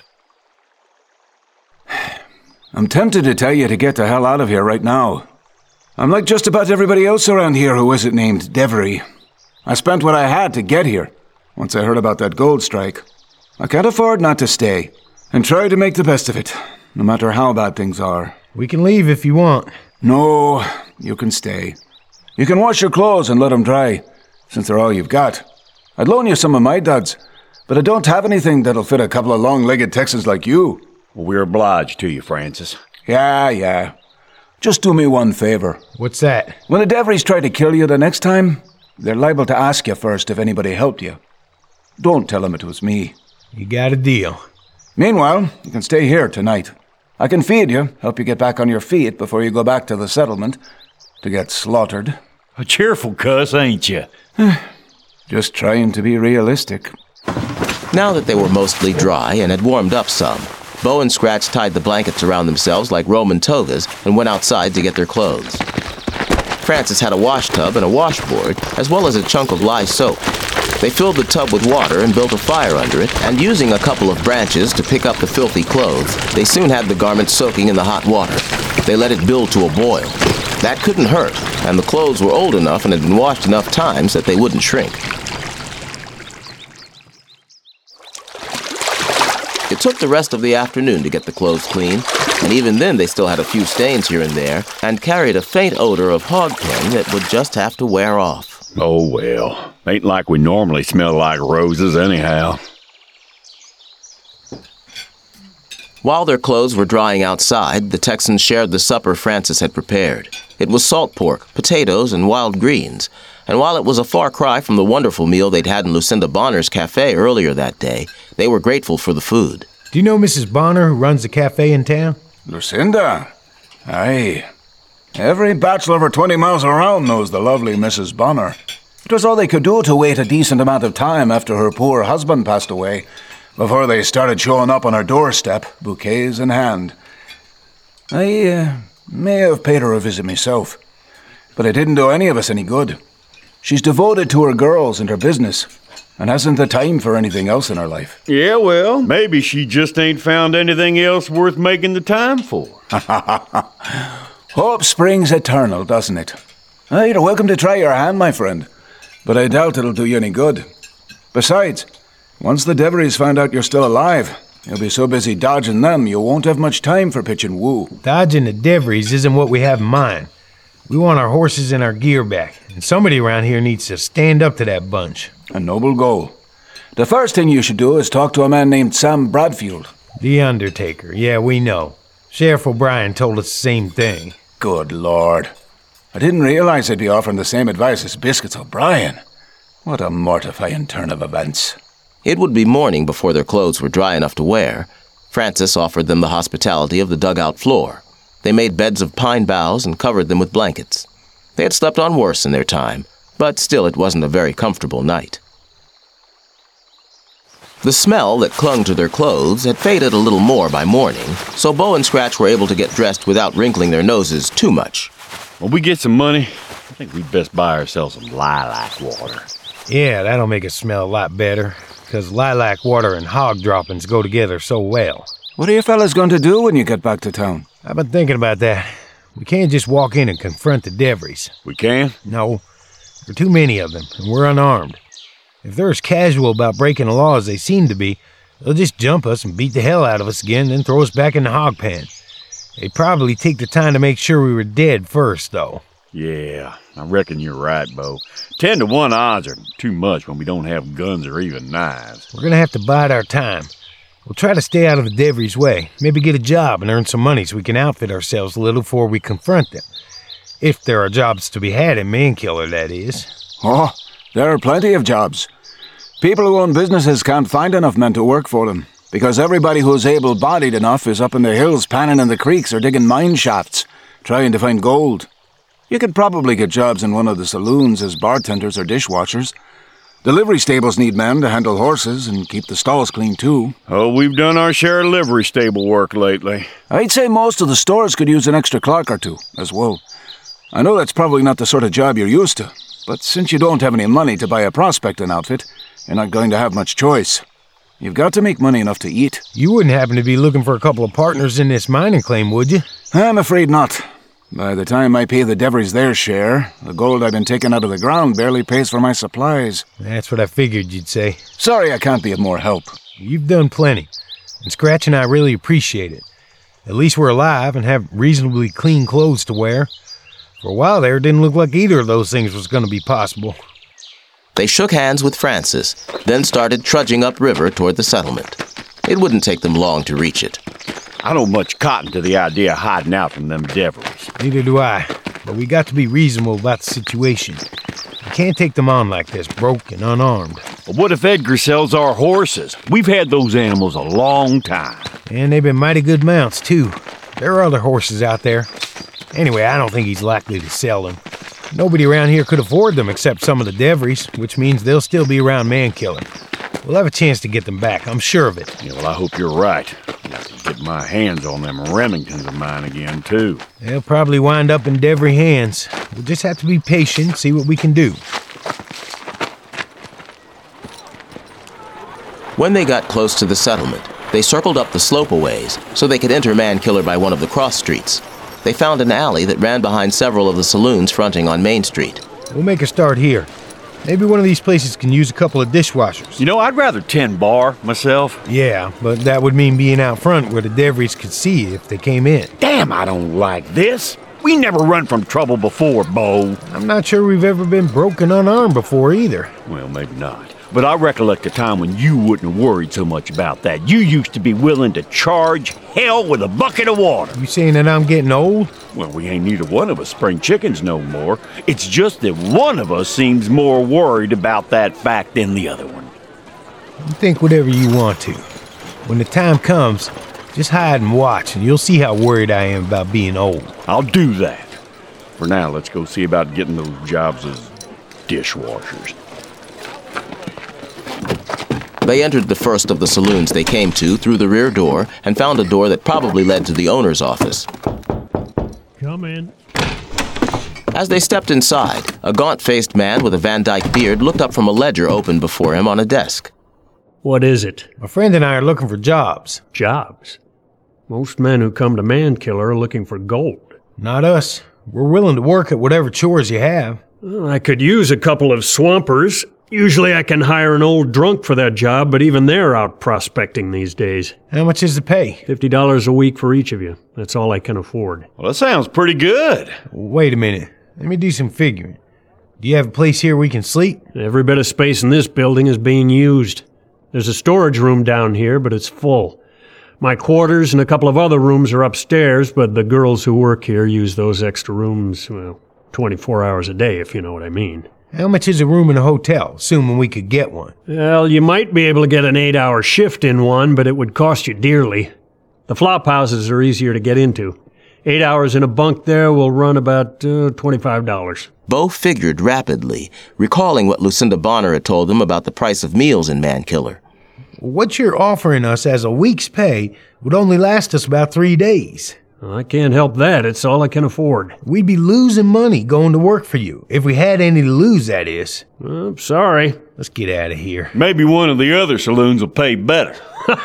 [SPEAKER 7] I'm tempted to tell you to get the hell out of here right now. I'm like just about everybody else around here who isn't named Devery. I spent what I had to get here, once I heard about that gold strike. I can't afford not to stay, and try to make the best of it, no matter how bad things are.
[SPEAKER 2] We can leave if you want.
[SPEAKER 7] No, you can stay. You can wash your clothes and let them dry, since they're all you've got. I'd loan you some of my duds, but I don't have anything that'll fit a couple of long-legged Texans like you.
[SPEAKER 1] Well, we're obliged to you, Francis.
[SPEAKER 7] Yeah, yeah. Just do me one favor.
[SPEAKER 2] What's that?
[SPEAKER 7] When the Deverys try to kill you the next time, they're liable to ask you first if anybody helped you. Don't tell them it was me.
[SPEAKER 2] You got a deal.
[SPEAKER 7] Meanwhile, you can stay here tonight. I can feed you, help you get back on your feet before you go back to the settlement to get slaughtered.
[SPEAKER 1] A cheerful cuss, ain't you?
[SPEAKER 7] Just trying to be realistic.
[SPEAKER 3] Now that they were mostly dry and had warmed up some, Bo and Scratch tied the blankets around themselves like Roman togas and went outside to get their clothes. Francis had a wash tub and a washboard, as well as a chunk of lye soap. They filled the tub with water and built a fire under it, and using a couple of branches to pick up the filthy clothes, they soon had the garments soaking in the hot water. They let it build to a boil. That couldn't hurt, and the clothes were old enough and had been washed enough times that they wouldn't shrink. It took the rest of the afternoon to get the clothes clean, and even then they still had a few stains here and there, and carried a faint odor of hog pen that would just have to wear off.
[SPEAKER 1] Oh, well. Ain't like we normally smell like roses anyhow.
[SPEAKER 3] While their clothes were drying outside, the Texans shared the supper Francis had prepared. It was salt pork, potatoes, and wild greens. And while it was a far cry from the wonderful meal they'd had in Lucinda Bonner's cafe earlier that day, they were grateful for the food.
[SPEAKER 2] Do you know Missus Bonner, who runs the cafe in town?
[SPEAKER 7] Lucinda? Aye. Every bachelor for twenty miles around knows the lovely Missus Bonner. It was all they could do to wait a decent amount of time after her poor husband passed away, before they started showing up on her doorstep, bouquets in hand. I uh, may have paid her a visit myself, but it didn't do any of us any good. She's devoted to her girls and her business, and hasn't the time for anything else in her life.
[SPEAKER 1] Yeah, well, maybe she just ain't found anything else worth making the time for.
[SPEAKER 7] Hope springs eternal, doesn't it? Uh, you're welcome to try your hand, my friend, but I doubt it'll do you any good. Besides, once the Deverys find out you're still alive, you'll be so busy dodging them you won't have much time for pitching woo.
[SPEAKER 2] Dodging the Deverys isn't what we have in mind. We want our horses and our gear back, and somebody around here needs to stand up to that bunch.
[SPEAKER 7] A noble goal. The first thing you should do is talk to a man named Sam Bradfield.
[SPEAKER 2] The Undertaker, yeah, we know. Sheriff O'Brien told us the same thing.
[SPEAKER 7] Good Lord. I didn't realize I'd be offering the same advice as Biscuits O'Brien. What a mortifying turn of events.
[SPEAKER 3] It would be morning before their clothes were dry enough to wear. Francis offered them the hospitality of the dugout floor. They made beds of pine boughs and covered them with blankets. They had slept on worse in their time, but still it wasn't a very comfortable night. The smell that clung to their clothes had faded a little more by morning, so Bo and Scratch were able to get dressed without wrinkling their noses too much.
[SPEAKER 1] When we get some money, I think we'd best buy ourselves some lilac water.
[SPEAKER 2] Yeah, that'll make it smell a lot better, because lilac water and hog droppings go together so well.
[SPEAKER 7] What are you fellas going to do when you get back to town?
[SPEAKER 2] I've been thinking about that. We can't just walk in and confront the Deverys.
[SPEAKER 1] We can?
[SPEAKER 2] No. There are too many of them, and we're unarmed. If they're as casual about breaking the law as they seem to be, they'll just jump us and beat the hell out of us again, then throw us back in the hog pen. They'd probably take the time to make sure we were dead first, though.
[SPEAKER 1] Yeah, I reckon you're right, Bo. Ten to one odds are too much when we don't have guns or even knives.
[SPEAKER 2] We're gonna have to bide our time. We'll try to stay out of the Deverys' way, maybe get a job and earn some money so we can outfit ourselves a little before we confront them. If there are jobs to be had in Mankiller, that is.
[SPEAKER 7] Oh, there are plenty of jobs. People who own businesses can't find enough men to work for them, because everybody who's able-bodied enough is up in the hills panning in the creeks or digging mine shafts, trying to find gold. You could probably get jobs in one of the saloons as bartenders or dishwashers. The livery stables need men to handle horses and keep the stalls clean, too.
[SPEAKER 1] Oh, we've done our share of livery stable work lately.
[SPEAKER 7] I'd say most of the stores could use an extra clerk or two, as well. I know that's probably not the sort of job you're used to, but since you don't have any money to buy a prospecting outfit, you're not going to have much choice. You've got to make money enough to eat.
[SPEAKER 2] You wouldn't happen to be looking for a couple of partners in this mining claim, would you?
[SPEAKER 7] I'm afraid not. By the time I pay the Deverys their share, the gold I've been taking out of the ground barely pays for my supplies.
[SPEAKER 2] That's what I figured you'd say.
[SPEAKER 7] Sorry I can't be of more help.
[SPEAKER 2] You've done plenty, and Scratch and I really appreciate it. At least we're alive and have reasonably clean clothes to wear. For a while there, it didn't look like either of those things was going to be possible.
[SPEAKER 3] They shook hands with Francis, then started trudging upriver toward the settlement. It wouldn't take them long to reach it.
[SPEAKER 1] I don't much cotton to the idea of hiding out from them Deverys.
[SPEAKER 2] Neither do I, but we got to be reasonable about the situation. can't take them on like this, broke and unarmed.
[SPEAKER 1] But what if Edgar sells our horses? We've had those animals a long time.
[SPEAKER 2] And they've been mighty good mounts, too. There are other horses out there. Anyway, I don't think he's likely to sell them. Nobody around here could afford them except some of the Devries, which means they'll still be around Mankiller. We'll have a chance to get them back, I'm sure of it.
[SPEAKER 1] Yeah, well, I hope you're right. I got to get my hands on them Remingtons of mine again, too.
[SPEAKER 2] They'll probably wind up in Devry hands. We'll just have to be patient, see what we can do.
[SPEAKER 3] When they got close to the settlement, they circled up the slope a ways so they could enter Mankiller by one of the cross streets. They found an alley that ran behind several of the saloons fronting on Main Street.
[SPEAKER 2] We'll make a start here. Maybe one of these places can use a couple of dishwashers.
[SPEAKER 1] You know, I'd rather tend bar myself.
[SPEAKER 2] Yeah, but that would mean being out front where the Devries could see you if they came in.
[SPEAKER 1] Damn, I don't like this. We never run from trouble before, Bo.
[SPEAKER 2] I'm not sure we've ever been broken unarmed before either.
[SPEAKER 1] Well, maybe not. But I recollect a time when you wouldn't have worried so much about that. You used to be willing to charge hell with a bucket of water.
[SPEAKER 2] You saying that I'm getting old?
[SPEAKER 1] Well, we ain't neither one of us spring chickens no more. It's just that one of us seems more worried about that fact than the other one.
[SPEAKER 2] You think whatever you want to. When the time comes, just hide and watch, and you'll see how worried I am about being old.
[SPEAKER 1] I'll do that. For now, let's go see about getting those jobs as dishwashers.
[SPEAKER 3] They entered the first of the saloons they came to through the rear door and found a door that probably led to the owner's office.
[SPEAKER 8] Come in.
[SPEAKER 3] As they stepped inside, a gaunt-faced man with a Van Dyke beard looked up from a ledger open before him on a desk.
[SPEAKER 8] What is it?
[SPEAKER 2] My friend and I are looking for jobs.
[SPEAKER 8] Jobs? Most men who come to Mankiller are looking for gold.
[SPEAKER 2] Not us. We're willing to work at whatever chores you have.
[SPEAKER 8] Well, I could use a couple of swampers. Usually I can hire an old drunk for that job, but even they're out prospecting these days.
[SPEAKER 2] How much is the pay?
[SPEAKER 8] Fifty dollars a week for each of you. That's all I can afford.
[SPEAKER 1] Well, that sounds pretty good.
[SPEAKER 2] Wait a minute. Let me do some figuring. Do you have a place here we can sleep?
[SPEAKER 8] Every bit of space in this building is being used. There's a storage room down here, but it's full. My quarters and a couple of other rooms are upstairs, but the girls who work here use those extra rooms, well, twenty-four hours a day, if you know what I mean.
[SPEAKER 2] How much is a room in a hotel, assuming we could get one?
[SPEAKER 8] Well, you might be able to get an eight-hour shift in one, but it would cost you dearly. The flop houses are easier to get into. Eight hours in a bunk there will run about uh, twenty-five dollars.
[SPEAKER 3] Bo figured rapidly, recalling what Lucinda Bonner had told him about the price of meals in Mankiller.
[SPEAKER 2] What you're offering us as a week's pay would only last us about three days.
[SPEAKER 8] I can't help that. It's all I can afford.
[SPEAKER 2] We'd be losing money going to work for you, if we had any to lose, that is.
[SPEAKER 8] I'm sorry.
[SPEAKER 2] Let's get out of here.
[SPEAKER 1] Maybe one of the other saloons will pay better.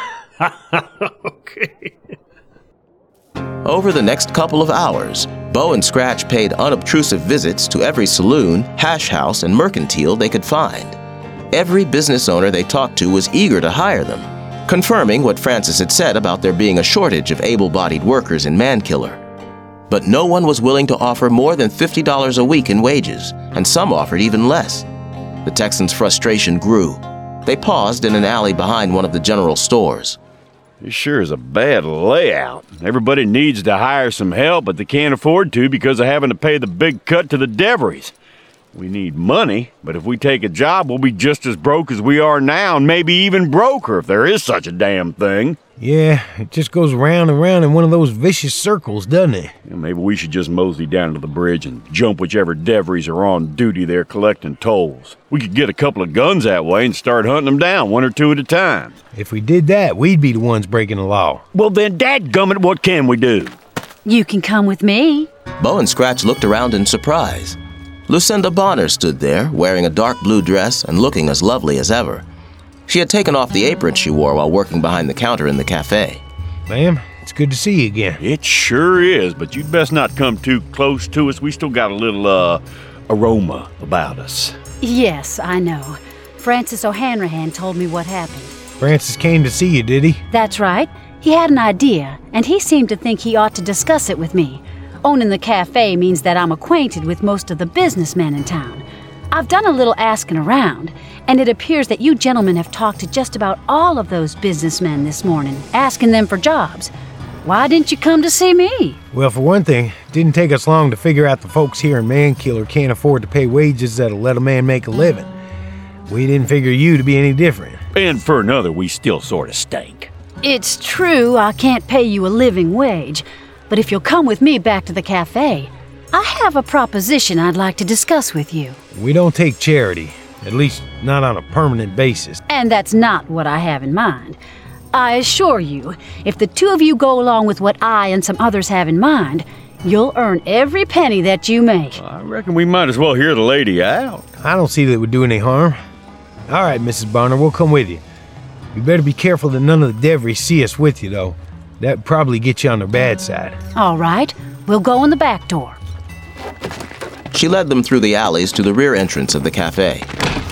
[SPEAKER 8] Okay.
[SPEAKER 3] Over the next couple of hours, Bo and Scratch paid unobtrusive visits to every saloon, hash house, and mercantile they could find. Every business owner they talked to was eager to hire them, confirming what Francis had said about there being a shortage of able-bodied workers in Mankiller. But no one was willing to offer more than fifty dollars a week in wages, and some offered even less. The Texans' frustration grew. They paused in an alley behind one of the general stores.
[SPEAKER 1] This sure is a bad layout. Everybody needs to hire some help, but they can't afford to because of having to pay the big cut to the Devries. We need money, but if we take a job, we'll be just as broke as we are now, and maybe even broker if there is such a damn thing.
[SPEAKER 2] Yeah, it just goes round and round in one of those vicious circles, doesn't it?
[SPEAKER 1] Yeah, maybe we should just mosey down to the bridge and jump whichever Devries are on duty there collecting tolls. We could get a couple of guns that way and start hunting them down, one or two at a time.
[SPEAKER 2] If we did that, we'd be the ones breaking the law.
[SPEAKER 1] Well then, dadgummit, what can we do?
[SPEAKER 5] You can come with me.
[SPEAKER 3] Bo and Scratch looked around in surprise. Lucinda Bonner stood there, wearing a dark blue dress and looking as lovely as ever. She had taken off the apron she wore while working behind the counter in the cafe.
[SPEAKER 2] Ma'am, it's good to see you again.
[SPEAKER 1] It sure is, but you'd best not come too close to us. We still got a little, uh, aroma about us.
[SPEAKER 5] Yes, I know. Francis O'Hanrahan told me what happened.
[SPEAKER 2] Francis came to see you, did he?
[SPEAKER 5] That's right. He had an idea, and he seemed to think he ought to discuss it with me. Owning the cafe means that I'm acquainted with most of the businessmen in town. I've done a little asking around, and it appears that you gentlemen have talked to just about all of those businessmen this morning, asking them for jobs. Why didn't you come to see me?
[SPEAKER 2] Well, for one thing, it didn't take us long to figure out the folks here in Mankiller can't afford to pay wages that'll let a man make a living. We didn't figure you to be any different.
[SPEAKER 1] And for another, we still sort of stink.
[SPEAKER 5] It's true I can't pay you a living wage, but if you'll come with me back to the cafe, I have a proposition I'd like to discuss with you.
[SPEAKER 2] We don't take charity, at least not on a permanent basis.
[SPEAKER 5] And that's not what I have in mind. I assure you, if the two of you go along with what I and some others have in mind, you'll earn every penny that you make.
[SPEAKER 1] I reckon we might as well hear the lady out.
[SPEAKER 2] I don't see that it would do any harm. All right, Missus Bonner, we'll come with you. You better be careful that none of the Devries see us with you, though. That'd probably get you on their bad side.
[SPEAKER 5] All right, we'll go in the back door.
[SPEAKER 3] She led them through the alleys to the rear entrance of the cafe.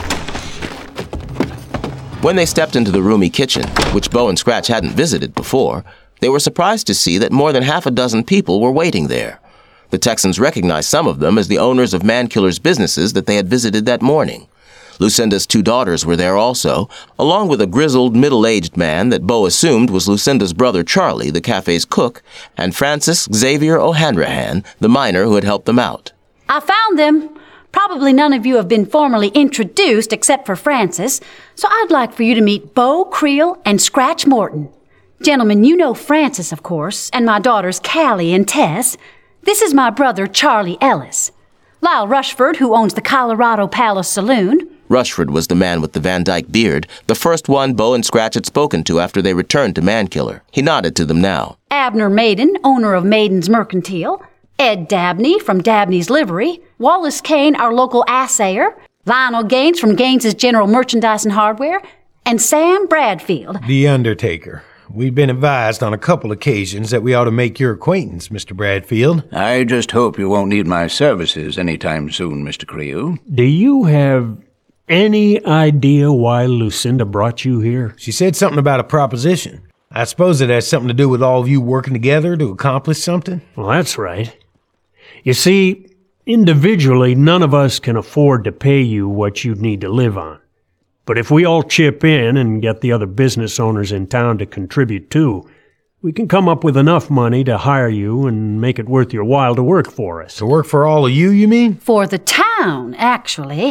[SPEAKER 3] When they stepped into the roomy kitchen, which Bo and Scratch hadn't visited before, they were surprised to see that more than half a dozen people were waiting there. The Texans recognized some of them as the owners of Mankiller's businesses that they had visited that morning. Lucinda's two daughters were there also, along with a grizzled, middle-aged man that Bo assumed was Lucinda's brother Charlie, the cafe's cook, and Francis Xavier O'Hanrahan, the miner who had helped them out.
[SPEAKER 5] I found them. Probably none of you have been formally introduced except for Francis, so I'd like for you to meet Bo Creel and Scratch Morton. Gentlemen, you know Francis, of course, and my daughters Callie and Tess. This is my brother Charlie Ellis. Lyle Rushford, who owns the Colorado Palace Saloon.
[SPEAKER 3] Rushford was the man with the Van Dyke beard, the first one Bo and Scratch had spoken to after they returned to Mankiller. He nodded to them now.
[SPEAKER 5] Abner Maiden, owner of Maiden's Mercantile. Ed Dabney from Dabney's Livery. Wallace Kane, our local assayer. Lionel Gaines from Gaines's General Merchandise and Hardware. And Sam Bradfield.
[SPEAKER 2] The Undertaker. We've been advised on a couple occasions that we ought to make your acquaintance, Mister Bradfield.
[SPEAKER 7] I just hope you won't need my services anytime soon, Mister Creel.
[SPEAKER 8] Do you have any idea why Lucinda brought you here?
[SPEAKER 2] She said something about a proposition. I suppose it has something to do with all of you working together to accomplish something?
[SPEAKER 8] Well, that's right. You see, individually, none of us can afford to pay you what you'd need to live on. But if we all chip in and get the other business owners in town to contribute too, we can come up with enough money to hire you and make it worth your while to work for us.
[SPEAKER 2] To work for all of you, you mean?
[SPEAKER 5] For the town, actually.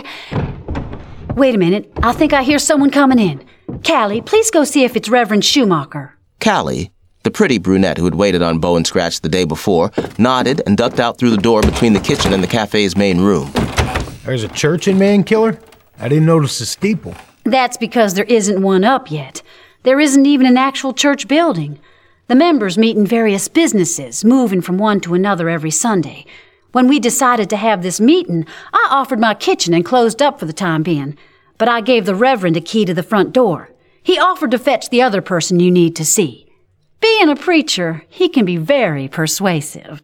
[SPEAKER 5] Wait a minute. I think I hear someone coming in. Callie, please go see if it's Reverend Schumacher.
[SPEAKER 3] Callie, the pretty brunette who had waited on Bo and Scratch the day before, nodded and ducked out through the door between the kitchen and the cafe's main room.
[SPEAKER 2] There's a church in Mankiller? I didn't notice the steeple.
[SPEAKER 5] That's because there isn't one up yet. There isn't even an actual church building. The members meet in various businesses, moving from one to another every Sunday. When we decided to have this meeting, I offered my kitchen and closed up for the time being. But I gave the Reverend a key to the front door. He offered to fetch the other person you need to see. Being a preacher, he can be very persuasive.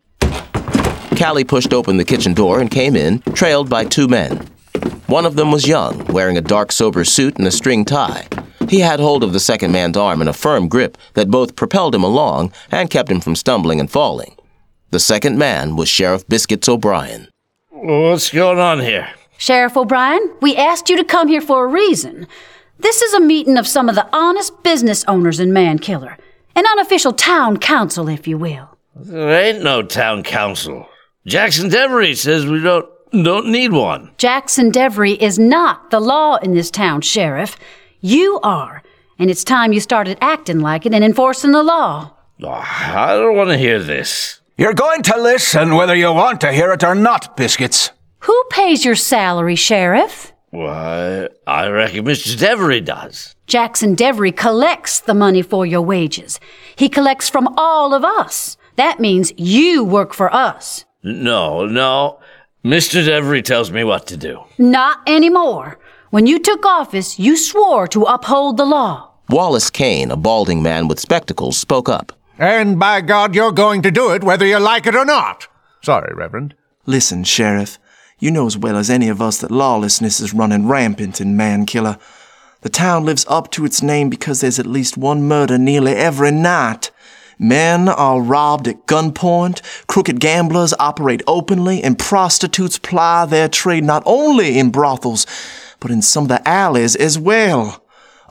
[SPEAKER 3] Callie pushed open the kitchen door and came in, trailed by two men. One of them was young, wearing a dark, sober suit and a string tie. He had hold of the second man's arm in a firm grip that both propelled him along and kept him from stumbling and falling. The second man was Sheriff Biscuits O'Brien.
[SPEAKER 9] What's going on here?
[SPEAKER 5] Sheriff O'Brien, we asked you to come here for a reason. This is a meeting of some of the honest business owners in Mankiller. An unofficial town council, if you will.
[SPEAKER 9] There ain't no town council. Jackson Devery says we don't don't need one.
[SPEAKER 5] Jackson Devery is not the law in this town, Sheriff. You are, and it's time you started acting like it and enforcing the law.
[SPEAKER 9] Oh, I don't want to hear this.
[SPEAKER 7] You're going to listen whether you want to hear it or not, Biscuits.
[SPEAKER 5] Who pays your salary, Sheriff?
[SPEAKER 9] Why, I reckon Mister Devery does.
[SPEAKER 5] Jackson Devery collects the money for your wages. He collects from all of us. That means you work for us.
[SPEAKER 9] No, no. Mister Devery tells me what to do.
[SPEAKER 5] Not anymore. When you took office, you swore to uphold the law.
[SPEAKER 3] Wallace Kane, a balding man with spectacles, spoke up.
[SPEAKER 10] And by God, you're going to do it whether you like it or not. Sorry, Reverend.
[SPEAKER 11] Listen, Sheriff. You know as well as any of us that lawlessness is running rampant in Mankiller. The town lives up to its name because there's at least one murder nearly every night. Men are robbed at gunpoint, crooked gamblers operate openly, and prostitutes ply their trade not only in brothels, but in some of the alleys as well.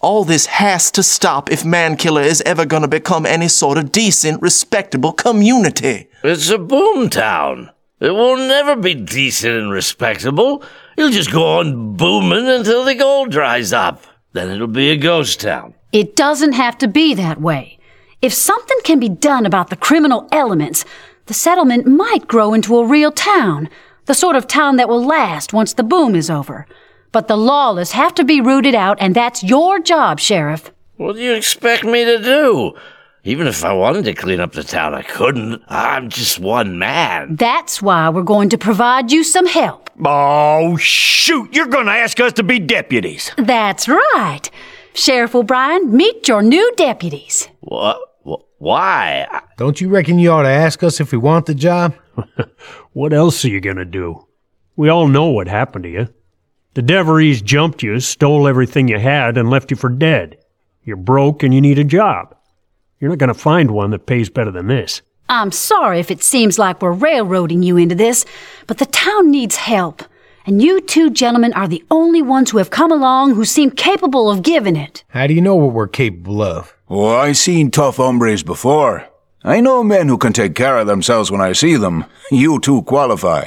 [SPEAKER 11] All this has to stop if Mankiller is ever gonna become any sort of decent, respectable community.
[SPEAKER 9] It's a boom town. It will never be decent and respectable. You'll just go on booming until the gold dries up. Then it'll be a ghost town.
[SPEAKER 5] It doesn't have to be that way. If something can be done about the criminal elements, the settlement might grow into a real town, the sort of town that will last once the boom is over. But the lawless have to be rooted out, and that's your job, Sheriff.
[SPEAKER 9] What do you expect me to do? Even if I wanted to clean up the town, I couldn't. I'm just one man.
[SPEAKER 5] That's why we're going to provide you some help.
[SPEAKER 1] Oh, shoot, you're gonna ask us to be deputies.
[SPEAKER 5] That's right. Sheriff O'Brien, meet your new deputies.
[SPEAKER 9] What? Why?
[SPEAKER 2] Don't you reckon you ought to ask us if we want the job?
[SPEAKER 8] What else are you gonna do? We all know what happened to you. The Deveries jumped you, stole everything you had, and left you for dead. You're broke and you need a job. You're not gonna find one that pays better than this.
[SPEAKER 5] I'm sorry if it seems like we're railroading you into this, but the town needs help. And you two gentlemen are the only ones who have come along who seem capable of giving it.
[SPEAKER 2] How do you know what we're capable of?
[SPEAKER 7] Oh, I seen tough hombres before. I know men who can take care of themselves when I see them. You two qualify.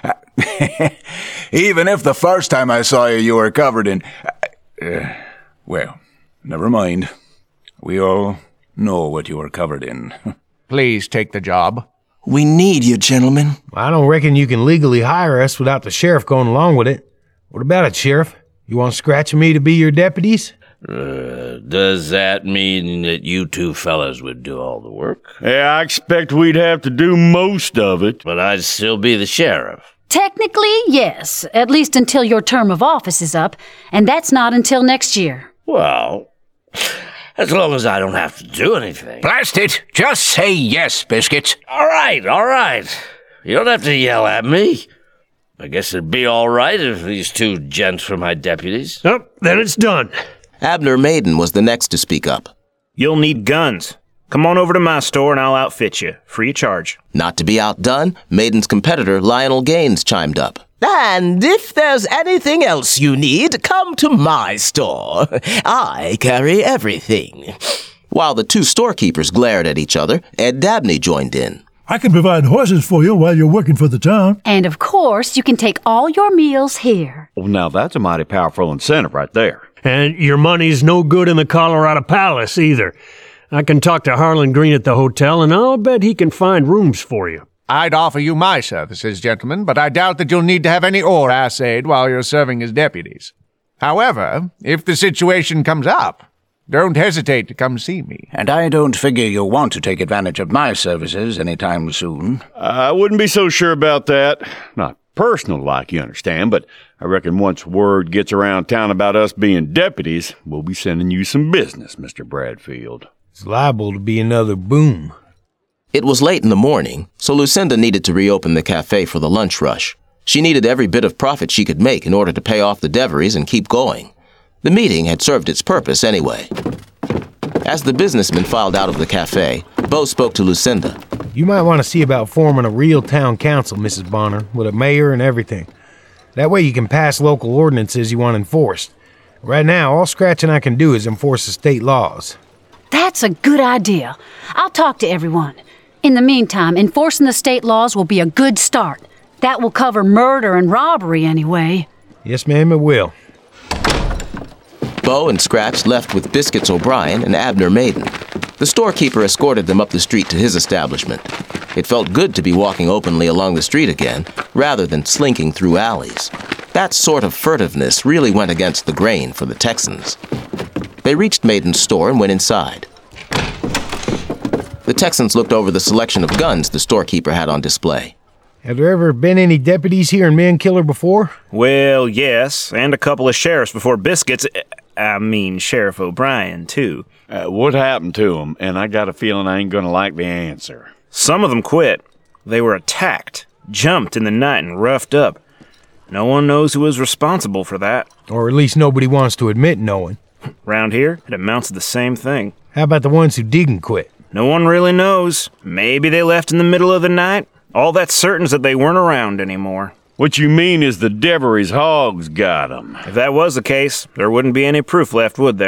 [SPEAKER 7] Even if the first time I saw you, you were covered in... Uh, well, never mind. We all know what you were covered in.
[SPEAKER 10] Please take the job.
[SPEAKER 11] We need you, gentlemen.
[SPEAKER 2] I don't reckon you can legally hire us without the sheriff going along with it. What about it, Sheriff? You want Scratch and me to be your deputies?
[SPEAKER 9] Uh, does that mean that you two fellas would do all the work?
[SPEAKER 1] Yeah, I expect we'd have to do most of it.
[SPEAKER 9] But I'd still be the sheriff.
[SPEAKER 5] Technically, yes, at least until your term of office is up, and that's not until next year.
[SPEAKER 9] Well, as long as I don't have to do anything.
[SPEAKER 10] Blast it! Just say yes, Biscuit.
[SPEAKER 9] All right, all right. You don't have to yell at me. I guess it'd be all right if these two gents were my deputies.
[SPEAKER 8] Oh, then it's done.
[SPEAKER 3] Abner Maiden was the next to speak up.
[SPEAKER 12] You'll need guns. Come on over to my store and I'll outfit you, free of charge.
[SPEAKER 3] Not to be outdone, Maiden's competitor, Lionel Gaines, chimed up.
[SPEAKER 13] And if there's anything else you need, come to my store. I carry everything.
[SPEAKER 3] While the two storekeepers glared at each other, Ed Dabney joined in.
[SPEAKER 14] I can provide horses for you while you're working for the town.
[SPEAKER 5] And of course, you can take all your meals here.
[SPEAKER 1] Well, now that's a mighty powerful incentive right there.
[SPEAKER 8] And your money's no good in the Colorado Palace either. I can talk to Harlan Green at the hotel, and I'll bet he can find rooms for you.
[SPEAKER 10] I'd offer you my services, gentlemen, but I doubt that you'll need to have any ore assayed while you're serving as deputies. However, if the situation comes up, don't hesitate to come see me.
[SPEAKER 7] And I don't figure you'll want to take advantage of my services anytime soon.
[SPEAKER 1] I wouldn't be so sure about that. Not personal like, you understand, but I reckon once word gets around town about us being deputies, we'll be sending you some business, Mister Bradfield.
[SPEAKER 2] It's liable to be another boom.
[SPEAKER 3] It was late in the morning, so Lucinda needed to reopen the cafe for the lunch rush. She needed every bit of profit she could make in order to pay off the Deveries and keep going. The meeting had served its purpose anyway. As the businessman filed out of the cafe, Bo spoke to Lucinda.
[SPEAKER 2] You might want to see about forming a real town council, Missus Bonner, with a mayor and everything. That way you can pass local ordinances you want enforced. Right now, all Scratch and I can do is enforce the state laws.
[SPEAKER 5] That's a good idea. I'll talk to everyone. In the meantime, enforcing the state laws will be a good start. That will cover murder and robbery anyway.
[SPEAKER 2] Yes, ma'am, it will.
[SPEAKER 3] Bo and Scratch left with Biscuits O'Brien and Abner Maiden. The storekeeper escorted them up the street to his establishment. It felt good to be walking openly along the street again, rather than slinking through alleys. That sort of furtiveness really went against the grain for the Texans. They reached Maiden's store and went inside. The Texans looked over the selection of guns the storekeeper had on display.
[SPEAKER 2] Have there ever been any deputies here in Mankiller before?
[SPEAKER 12] Well, yes, and a couple of sheriffs before Biscuits. I mean, Sheriff O'Brien, too.
[SPEAKER 1] Uh, what happened to them? And I got a feeling I ain't gonna like the answer.
[SPEAKER 12] Some of them quit. They were attacked, jumped in the night, and roughed up. No one knows who was responsible for that.
[SPEAKER 2] Or at least nobody wants to admit knowing.
[SPEAKER 12] Round here, it amounts to the same thing.
[SPEAKER 2] How about the ones who didn't quit?
[SPEAKER 12] No one really knows. Maybe they left in the middle of the night. All that's certain is that they weren't around anymore.
[SPEAKER 1] What you mean is the Deveries hogs got them.
[SPEAKER 12] If that was the case, there wouldn't be any proof left, would there?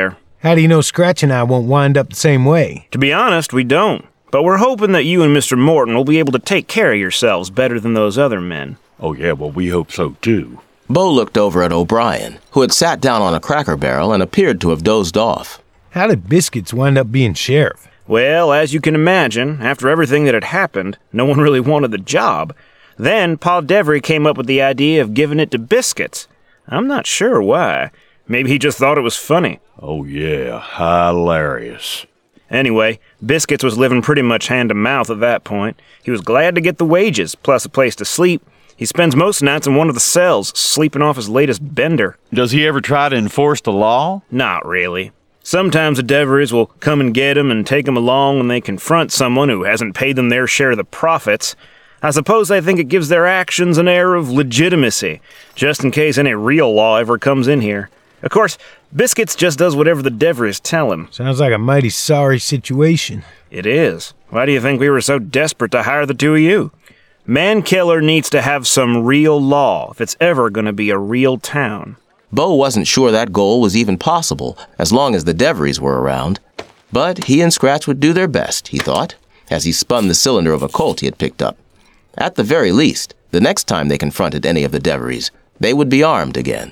[SPEAKER 2] How do you know Scratch and I won't wind up the same way?
[SPEAKER 12] To be honest, we don't. But we're hoping that you and Mister Morton will be able to take care of yourselves better than those other men.
[SPEAKER 1] Oh, yeah, well, we hope so, too.
[SPEAKER 3] Bo looked over at O'Brien, who had sat down on a cracker barrel and appeared to have dozed off.
[SPEAKER 2] How did Biscuits wind up being sheriff?
[SPEAKER 12] Well, as you can imagine, after everything that had happened, no one really wanted the job. Then Pa Devery came up with the idea of giving it to Biscuits. I'm not sure why. Maybe he just thought it was funny.
[SPEAKER 1] Oh, yeah, hilarious.
[SPEAKER 12] Anyway, Biscuits was living pretty much hand-to-mouth at that point. He was glad to get the wages, plus a place to sleep. He spends most nights in one of the cells, sleeping off his latest bender.
[SPEAKER 1] Does he ever try to enforce the law?
[SPEAKER 12] Not really. Sometimes the Deverys will come and get him and take him along when they confront someone who hasn't paid them their share of the profits. I suppose they think it gives their actions an air of legitimacy, just in case any real law ever comes in here. Of course, Biscuits just does whatever the Deverys tell him.
[SPEAKER 2] Sounds like a mighty sorry situation.
[SPEAKER 12] It is. Why do you think we were so desperate to hire the two of you? Mankiller needs to have some real law if it's ever going to be a real town.
[SPEAKER 3] Bo wasn't sure that goal was even possible, as long as the Deverys were around. But he and Scratch would do their best, he thought, as he spun the cylinder of a Colt he had picked up. At the very least, the next time they confronted any of the Deverys, they would be armed again.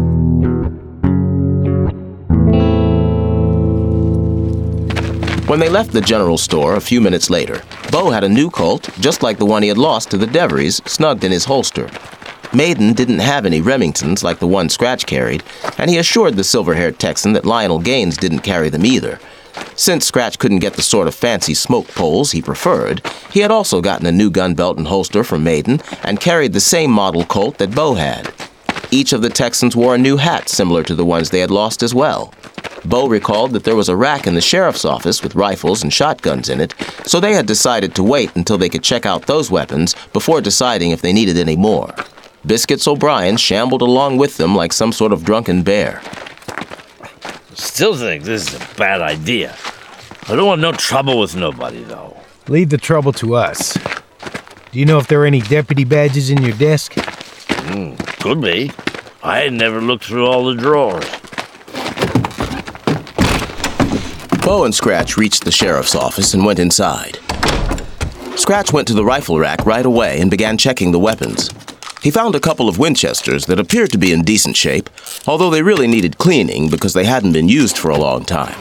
[SPEAKER 3] When they left the general store a few minutes later, Bo had a new Colt, just like the one he had lost to the Deverys, snugged in his holster. Maiden didn't have any Remingtons like the one Scratch carried, and he assured the silver-haired Texan that Lionel Gaines didn't carry them either. Since Scratch couldn't get the sort of fancy smoke poles he preferred, he had also gotten a new gun belt and holster from Maiden and carried the same model Colt that Bo had. Each of the Texans wore a new hat similar to the ones they had lost as well. Bo recalled that there was a rack in the sheriff's office with rifles and shotguns in it, so they had decided to wait until they could check out those weapons before deciding if they needed any more. Biscuits O'Brien shambled along with them like some sort of drunken bear.
[SPEAKER 9] Still think this is a bad idea. I don't want no trouble with nobody, though.
[SPEAKER 2] Leave the trouble to us. Do you know if there are any deputy badges in your desk?
[SPEAKER 9] Mm, could be. I had never looked through all the drawers.
[SPEAKER 3] Bo and Scratch reached the sheriff's office and went inside. Scratch went to the rifle rack right away and began checking the weapons. He found a couple of Winchesters that appeared to be in decent shape, although they really needed cleaning because they hadn't been used for a long time.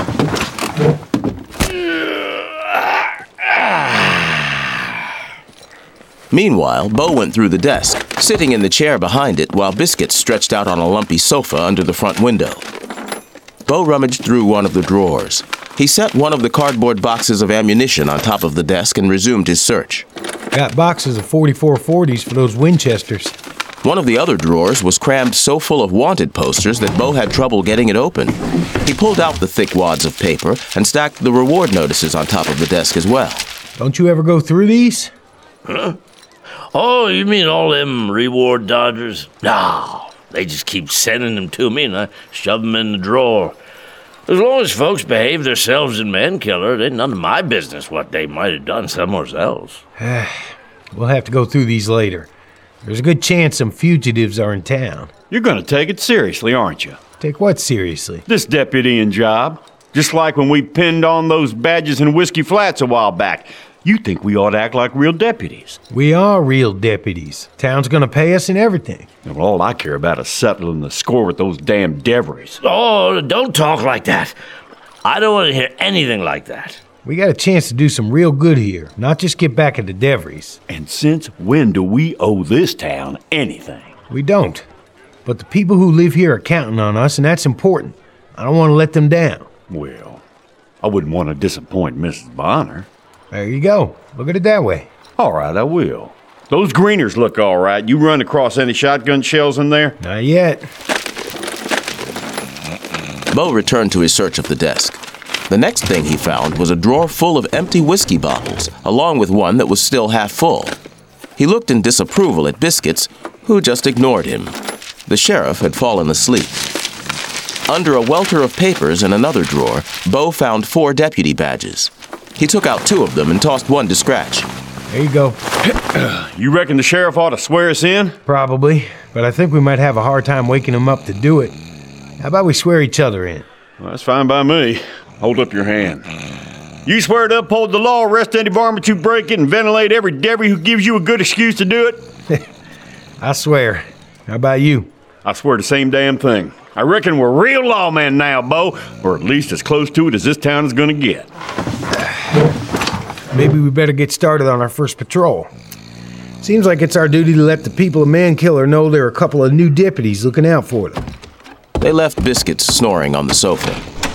[SPEAKER 3] Meanwhile, Bo went through the desk, sitting in the chair behind it while Biscuits stretched out on a lumpy sofa under the front window. Bo rummaged through one of the drawers. He set one of the cardboard boxes of ammunition on top of the desk and resumed his search.
[SPEAKER 2] Got boxes of forty-four forties for those Winchesters.
[SPEAKER 3] One of the other drawers was crammed so full of wanted posters that Bo had trouble getting it open. He pulled out the thick wads of paper and stacked the reward notices on top of the desk as well.
[SPEAKER 2] Don't you ever go through these?
[SPEAKER 9] Huh? Oh, you mean all them reward dodgers? No, they just keep sending them to me and I shove them in the drawer. As long as folks behave themselves in Mankiller, it ain't none of my business what they might have done somewhere else.
[SPEAKER 2] We'll have to go through these later. There's a good chance some fugitives are in town.
[SPEAKER 1] You're gonna take it seriously, aren't you?
[SPEAKER 2] Take what seriously?
[SPEAKER 1] This deputying job. Just like when we pinned on those badges in Whiskey Flats a while back. You think we ought to act like real deputies.
[SPEAKER 2] We are real deputies. Town's gonna pay us and everything.
[SPEAKER 1] Well, all I care about is settling the score with those damn Deverys.
[SPEAKER 9] Oh, don't talk like that. I don't want to hear anything like that.
[SPEAKER 2] We got a chance to do some real good here, not just get back at the Deverys.
[SPEAKER 1] And since when do we owe this town anything?
[SPEAKER 2] We don't. But the people who live here are counting on us, and that's important. I don't want to let them down.
[SPEAKER 1] Well, I wouldn't want to disappoint Missus Bonner.
[SPEAKER 2] There you go. Look at it that way.
[SPEAKER 1] All right, I will. Those greeners look all right. You run across any shotgun shells in there?
[SPEAKER 2] Not yet.
[SPEAKER 3] Bo returned to his search of the desk. The next thing he found was a drawer full of empty whiskey bottles, along with one that was still half full. He looked in disapproval at Biscuits, who just ignored him. The sheriff had fallen asleep. Under a welter of papers in another drawer, Bo found four deputy badges. He took out two of them and tossed one to Scratch.
[SPEAKER 2] There you go.
[SPEAKER 1] You reckon the sheriff ought to swear us in?
[SPEAKER 2] Probably, but I think we might have a hard time waking him up to do it. How about we swear each other in?
[SPEAKER 1] Well, that's fine by me. Hold up your hand. You swear to uphold the law, arrest any varmint you break it, and ventilate every devil who gives you a good excuse to do it?
[SPEAKER 2] I swear. How about you?
[SPEAKER 1] I swear the same damn thing. I reckon we're real lawmen now, Bo, or at least as close to it as this town is gonna get.
[SPEAKER 2] Maybe we better get started on our first patrol. Seems like it's our duty to let the people of Mankiller know there are a couple of new deputies looking out for them.
[SPEAKER 3] They left Biscuits snoring on the sofa.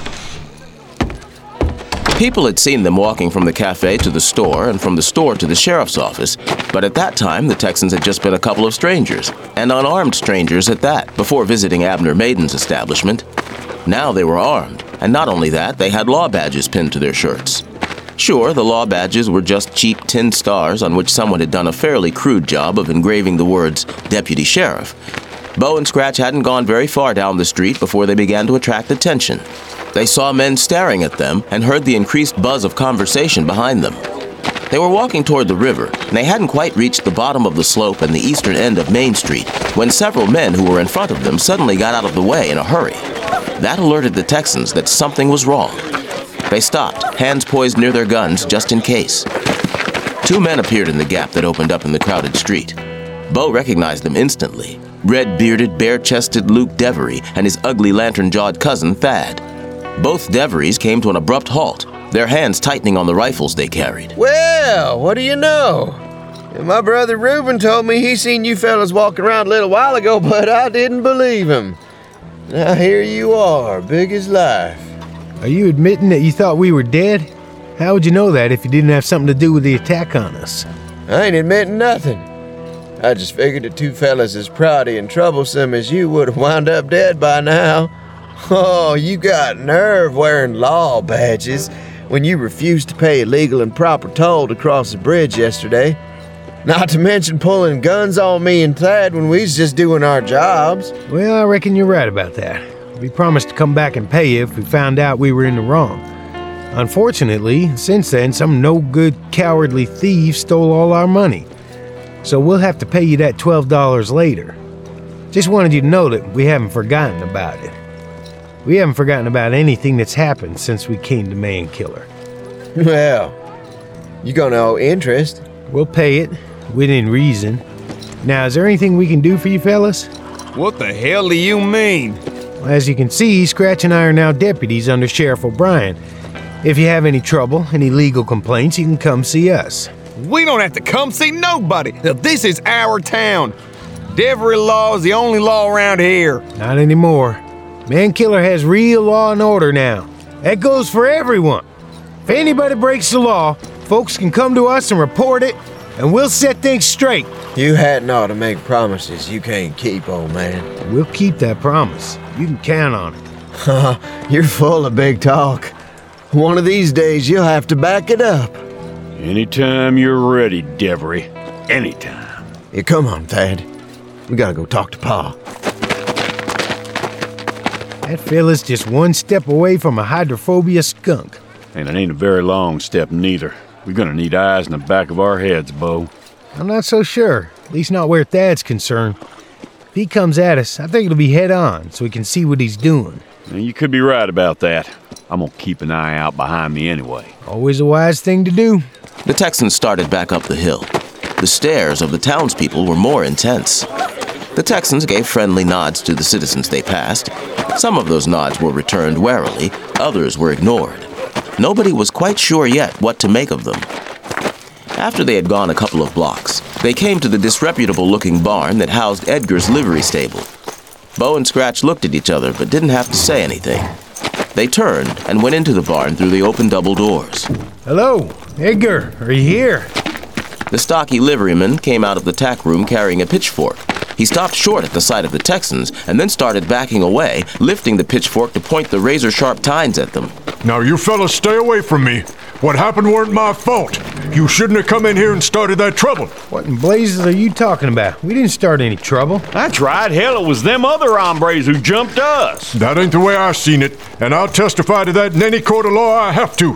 [SPEAKER 3] People had seen them walking from the cafe to the store and from the store to the sheriff's office, but at that time the Texans had just been a couple of strangers, and unarmed strangers at that, before visiting Abner Maiden's establishment. Now they were armed, and not only that, they had law badges pinned to their shirts. Sure, the law badges were just cheap tin stars on which someone had done a fairly crude job of engraving the words Deputy Sheriff. Bo and Scratch hadn't gone very far down the street before they began to attract attention. They saw men staring at them and heard the increased buzz of conversation behind them. They were walking toward the river, and they hadn't quite reached the bottom of the slope and the eastern end of Main Street when several men who were in front of them suddenly got out of the way in a hurry. That alerted the Texans that something was wrong. They stopped, hands poised near their guns just in case. Two men appeared in the gap that opened up in the crowded street. Bo recognized them instantly. Red-bearded, bare-chested Luke Devery and his ugly lantern-jawed cousin Thad. Both Deverys came to an abrupt halt, their hands tightening on the rifles they carried.
[SPEAKER 15] Well, what do you know? My brother Reuben told me he seen you fellas walking around a little while ago, but I didn't believe him. Now here you are, big as life.
[SPEAKER 2] Are you admitting that you thought we were dead? How would you know that if you didn't have something to do with the attack on us?
[SPEAKER 15] I ain't admitting nothing. I just figured the two fellas as proudy and troublesome as you would have wound up dead by now. Oh, you got nerve wearing law badges when you refused to pay a legal and proper toll to cross the bridge yesterday. Not to mention pulling guns on me and Thad when we was just doing our jobs.
[SPEAKER 2] Well, I reckon you're right about that. We promised to come back and pay you if we found out we were in the wrong. Unfortunately, since then, some no-good, cowardly thief stole all our money. So we'll have to pay you that twelve dollars later. Just wanted you to know that we haven't forgotten about it. We haven't forgotten about anything that's happened since we came to Mankiller.
[SPEAKER 15] Well, you gonna owe interest.
[SPEAKER 2] We'll pay it, within reason. Now, is there anything we can do for you fellas?
[SPEAKER 16] What the hell do you mean?
[SPEAKER 2] Well, as you can see, Scratch and I are now deputies under Sheriff O'Brien. If you have any trouble, any legal complaints, you can come see us.
[SPEAKER 16] We don't have to come see nobody. This is our town. Devery law is the only law around here.
[SPEAKER 2] Not anymore. Mankiller has real law and order now. That goes for everyone. If anybody breaks the law, folks can come to us and report it, and we'll set things straight.
[SPEAKER 15] You hadn't ought to make promises you can't keep, old man.
[SPEAKER 2] We'll keep that promise. You can count on it.
[SPEAKER 15] You're full of big talk. One of these days you'll have to back it up.
[SPEAKER 1] Anytime you're ready, Devery. Anytime.
[SPEAKER 15] Yeah, come on, Thad. We gotta go talk to Pa.
[SPEAKER 2] That fella's just one step away from a hydrophobia skunk.
[SPEAKER 1] And it ain't a very long step neither. We're gonna need eyes in the back of our heads, Bo.
[SPEAKER 2] I'm not so sure, at least not where Thad's concerned. If he comes at us, I think it'll be head on, so we can see what he's doing.
[SPEAKER 1] Now, you could be right about that. I'm gonna keep an eye out behind me anyway.
[SPEAKER 2] Always a wise thing to do.
[SPEAKER 3] The Texans started back up the hill. The stares of the townspeople were more intense. The Texans gave friendly nods to the citizens they passed. Some of those nods were returned warily, others were ignored. Nobody was quite sure yet what to make of them. After they had gone a couple of blocks, they came to the disreputable-looking barn that housed Edgar's livery stable. Bo and Scratch looked at each other but didn't have to say anything. They turned and went into the barn through the open double doors.
[SPEAKER 2] Hello, Edgar, are you here?
[SPEAKER 3] The stocky liveryman came out of the tack room carrying a pitchfork. He stopped short at the sight of the Texans and then started backing away, lifting the pitchfork to point the razor-sharp tines at them.
[SPEAKER 6] Now you fellas stay away from me. What happened weren't my fault. You shouldn't have come in here and started that trouble.
[SPEAKER 2] What in blazes are you talking about? We didn't start any trouble.
[SPEAKER 1] That's right. Hell, it was them other hombres who jumped us.
[SPEAKER 6] That ain't the way I seen it, and I'll testify to that in any court of law I have to.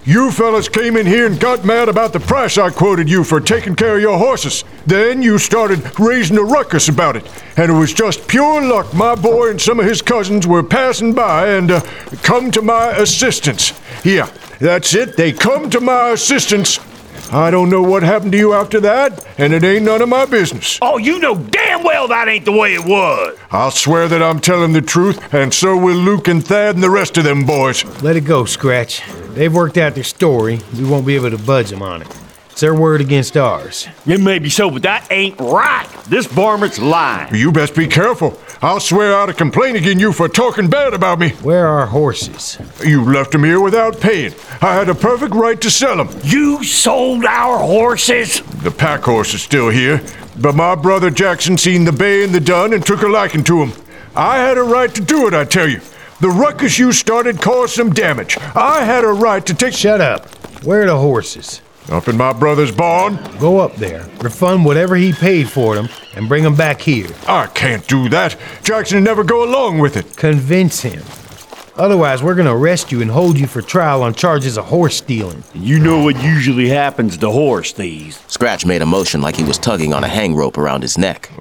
[SPEAKER 6] You fellas came in here and got mad about the price I quoted you for taking care of your horses. Then you started raising a ruckus about it. And it was just pure luck my boy and some of his cousins were passing by and uh, come to my assistance. Yeah, that's it. They come to my assistance. I don't know what happened to you after that, and it ain't none of my business.
[SPEAKER 1] Oh, you know damn well that ain't the way it was.
[SPEAKER 6] I'll swear that I'm telling the truth, and so will Luke and Thad and the rest of them boys.
[SPEAKER 2] Let it go, Scratch. They've worked out their story. We won't be able to budge them on it. It's their word against ours.
[SPEAKER 1] It may be so, but that ain't right. This varmint's lying.
[SPEAKER 6] You best be careful. I'll swear out a complaint against you for talking bad about me.
[SPEAKER 2] Where are our horses?
[SPEAKER 6] You left them here without paying. I had a perfect right to sell them.
[SPEAKER 1] You sold our horses?
[SPEAKER 6] The pack horse is still here, but my brother Jackson seen the bay and the dun and took a liking to them. I had a right to do it, I tell you. The ruckus you started caused some damage. I had a right to take...
[SPEAKER 2] Shut up. Where are the horses?
[SPEAKER 6] Up in my brother's barn.
[SPEAKER 2] Go up there, refund whatever he paid for them, and bring them back here.
[SPEAKER 6] I can't do that. Jackson'd never go along with it.
[SPEAKER 2] Convince him. Otherwise, we're gonna arrest you and hold you for trial on charges of horse stealing.
[SPEAKER 1] You know what usually happens to horse thieves.
[SPEAKER 3] Scratch made a motion like he was tugging on a hang rope around his neck.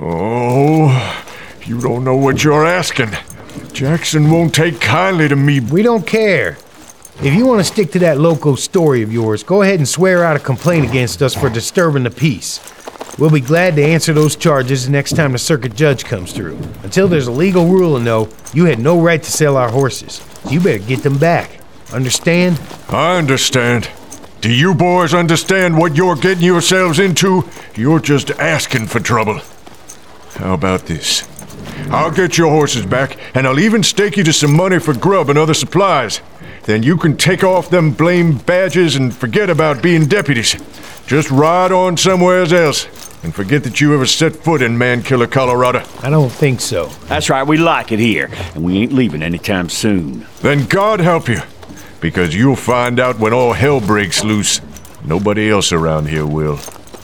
[SPEAKER 6] Oh, you don't know what you're asking. Jackson won't take kindly to me.
[SPEAKER 2] We don't care. If you want to stick to that loco story of yours, go ahead and swear out a complaint against us for disturbing the peace. We'll be glad to answer those charges the next time the circuit judge comes through. Until there's a legal ruling, though, you had no right to sell our horses. So you better get them back. Understand?
[SPEAKER 6] I understand. Do you boys understand what you're getting yourselves into? You're just asking for trouble. How about this? I'll get your horses back, and I'll even stake you to some money for grub and other supplies. Then you can take off them blame badges and forget about being deputies. Just ride on somewhere else, and forget that you ever set foot in Mankiller, Colorado.
[SPEAKER 2] I don't think so.
[SPEAKER 1] That's right, we like it here, and we ain't leaving anytime soon.
[SPEAKER 6] Then God help you, because you'll find out when all hell breaks loose. Nobody else around here will.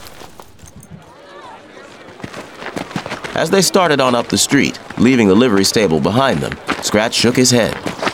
[SPEAKER 3] As they started on up the street, leaving the livery stable behind them, Scratch shook his head.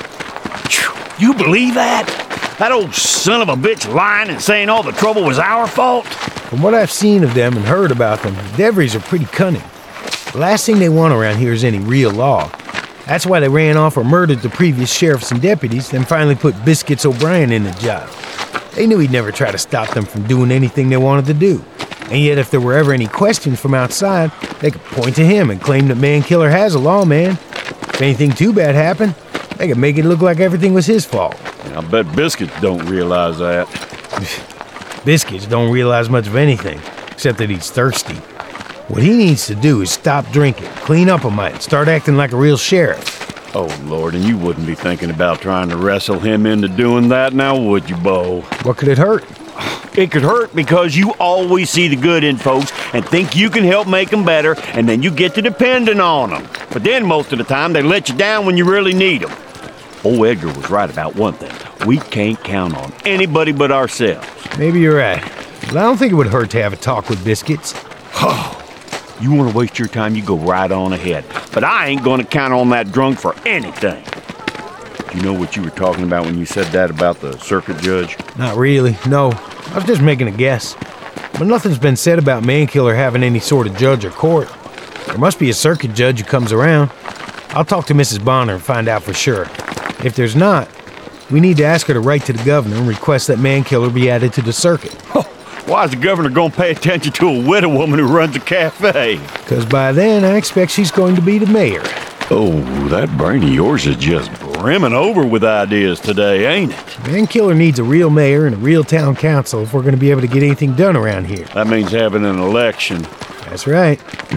[SPEAKER 1] You believe that? That old son of a bitch lying and saying all the trouble was our fault?
[SPEAKER 2] From what I've seen of them and heard about them, the Deveries are pretty cunning. The last thing they want around here is any real law. That's why they ran off or murdered the previous sheriffs and deputies, then finally put Biscuits O'Brien in the job. They knew he'd never try to stop them from doing anything they wanted to do. And yet if there were ever any questions from outside, they could point to him and claim that Mankiller has a lawman. If anything too bad happened, they could make it look like everything was his fault.
[SPEAKER 1] I bet Biscuits don't realize that.
[SPEAKER 2] Biscuits don't realize much of anything, except that he's thirsty. What he needs to do is stop drinking, clean up a mite, start acting like a real sheriff.
[SPEAKER 1] Oh, Lord, and you wouldn't be thinking about trying to wrestle him into doing that now, would you, Bo?
[SPEAKER 2] What could it hurt?
[SPEAKER 1] It could hurt because you always see the good in folks and think you can help make them better, and then you get to depending on them. But then most of the time, they let you down when you really need them. Old Edgar was right about one thing. We can't count on anybody but ourselves.
[SPEAKER 2] Maybe you're right. But I don't think it would hurt to have a talk with Biscuits.
[SPEAKER 1] Oh, you want to waste your time, you go right on ahead. But I ain't going to count on that drunk for anything. You know what you were talking about when you said that about the circuit judge?
[SPEAKER 2] Not really, no. I was just making a guess. But nothing's been said about Mankiller having any sort of judge or court. There must be a circuit judge who comes around. I'll talk to Missus Bonner and find out for sure. If there's not, we need to ask her to write to the governor and request that Mankiller be added to the circuit.
[SPEAKER 1] Oh, why is the governor going to pay attention to a widow woman who runs a cafe?
[SPEAKER 2] Because by then, I expect she's going to be the mayor.
[SPEAKER 1] Oh, that brain of yours is just brimming over with ideas today, ain't it?
[SPEAKER 2] Mankiller needs a real mayor and a real town council if we're going to be able to get anything done around here.
[SPEAKER 1] That means having an election.
[SPEAKER 2] That's right.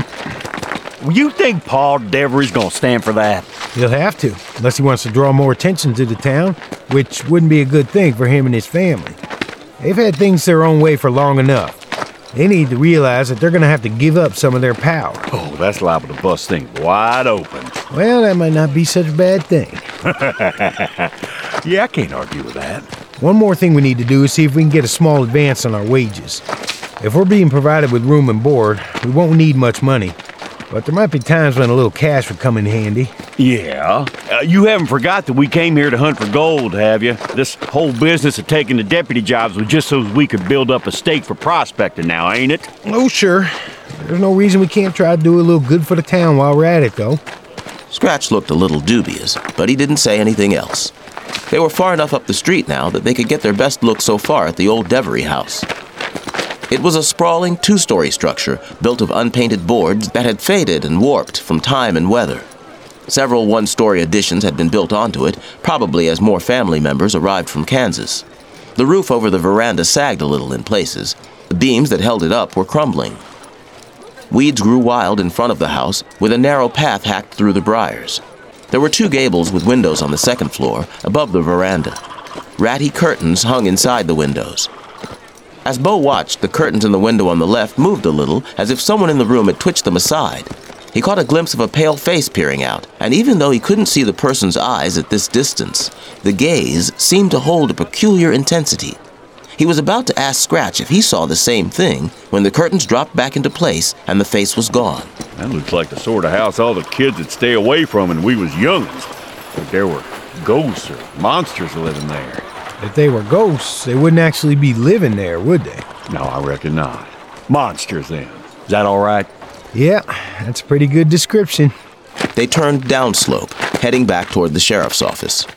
[SPEAKER 1] You think Paul Devery's going to stand for that?
[SPEAKER 2] He'll have to, unless he wants to draw more attention to the town, which wouldn't be a good thing for him and his family. They've had things their own way for long enough. They need to realize that they're going to have to give up some of their power.
[SPEAKER 1] Oh, that's liable to bust things wide open.
[SPEAKER 2] Well, that might not be such a bad thing.
[SPEAKER 1] Yeah, I can't argue with that.
[SPEAKER 2] One more thing we need to do is see if we can get a small advance on our wages. If we're being provided with room and board, we won't need much money. But but there might be times when a little cash would come in handy.
[SPEAKER 1] Yeah. Uh, you haven't forgot that we came here to hunt for gold, have you? This whole business of taking the deputy jobs was just so we could build up a stake for prospecting now, ain't it?
[SPEAKER 2] Oh, sure. There's no reason we can't try to do a little good for the town while we're at it, though.
[SPEAKER 3] Scratch looked a little dubious, but he didn't say anything else. They were far enough up the street now that they could get their best look so far at the old Devery house. It was a sprawling two-story structure built of unpainted boards that had faded and warped from time and weather. Several one-story additions had been built onto it, probably as more family members arrived from Kansas. The roof over the veranda sagged a little in places. The beams that held it up were crumbling. Weeds grew wild in front of the house, with a narrow path hacked through the briars. There were two gables with windows on the second floor, above the veranda. Ratty curtains hung inside the windows. As Bo watched, the curtains in the window on the left moved a little, as if someone in the room had twitched them aside. He caught a glimpse of a pale face peering out, and even though he couldn't see the person's eyes at this distance, the gaze seemed to hold a peculiar intensity. He was about to ask Scratch if he saw the same thing when the curtains dropped back into place and the face was gone.
[SPEAKER 1] That looks like the sort of house all the kids would stay away from when we was youngins. Like there were ghosts or monsters living there.
[SPEAKER 2] If they were ghosts, they wouldn't actually be living there, would they?
[SPEAKER 1] No, I reckon not. Monsters, then. Is that all right?
[SPEAKER 2] Yeah, that's a pretty good description.
[SPEAKER 3] They turned downslope, heading back toward the sheriff's office.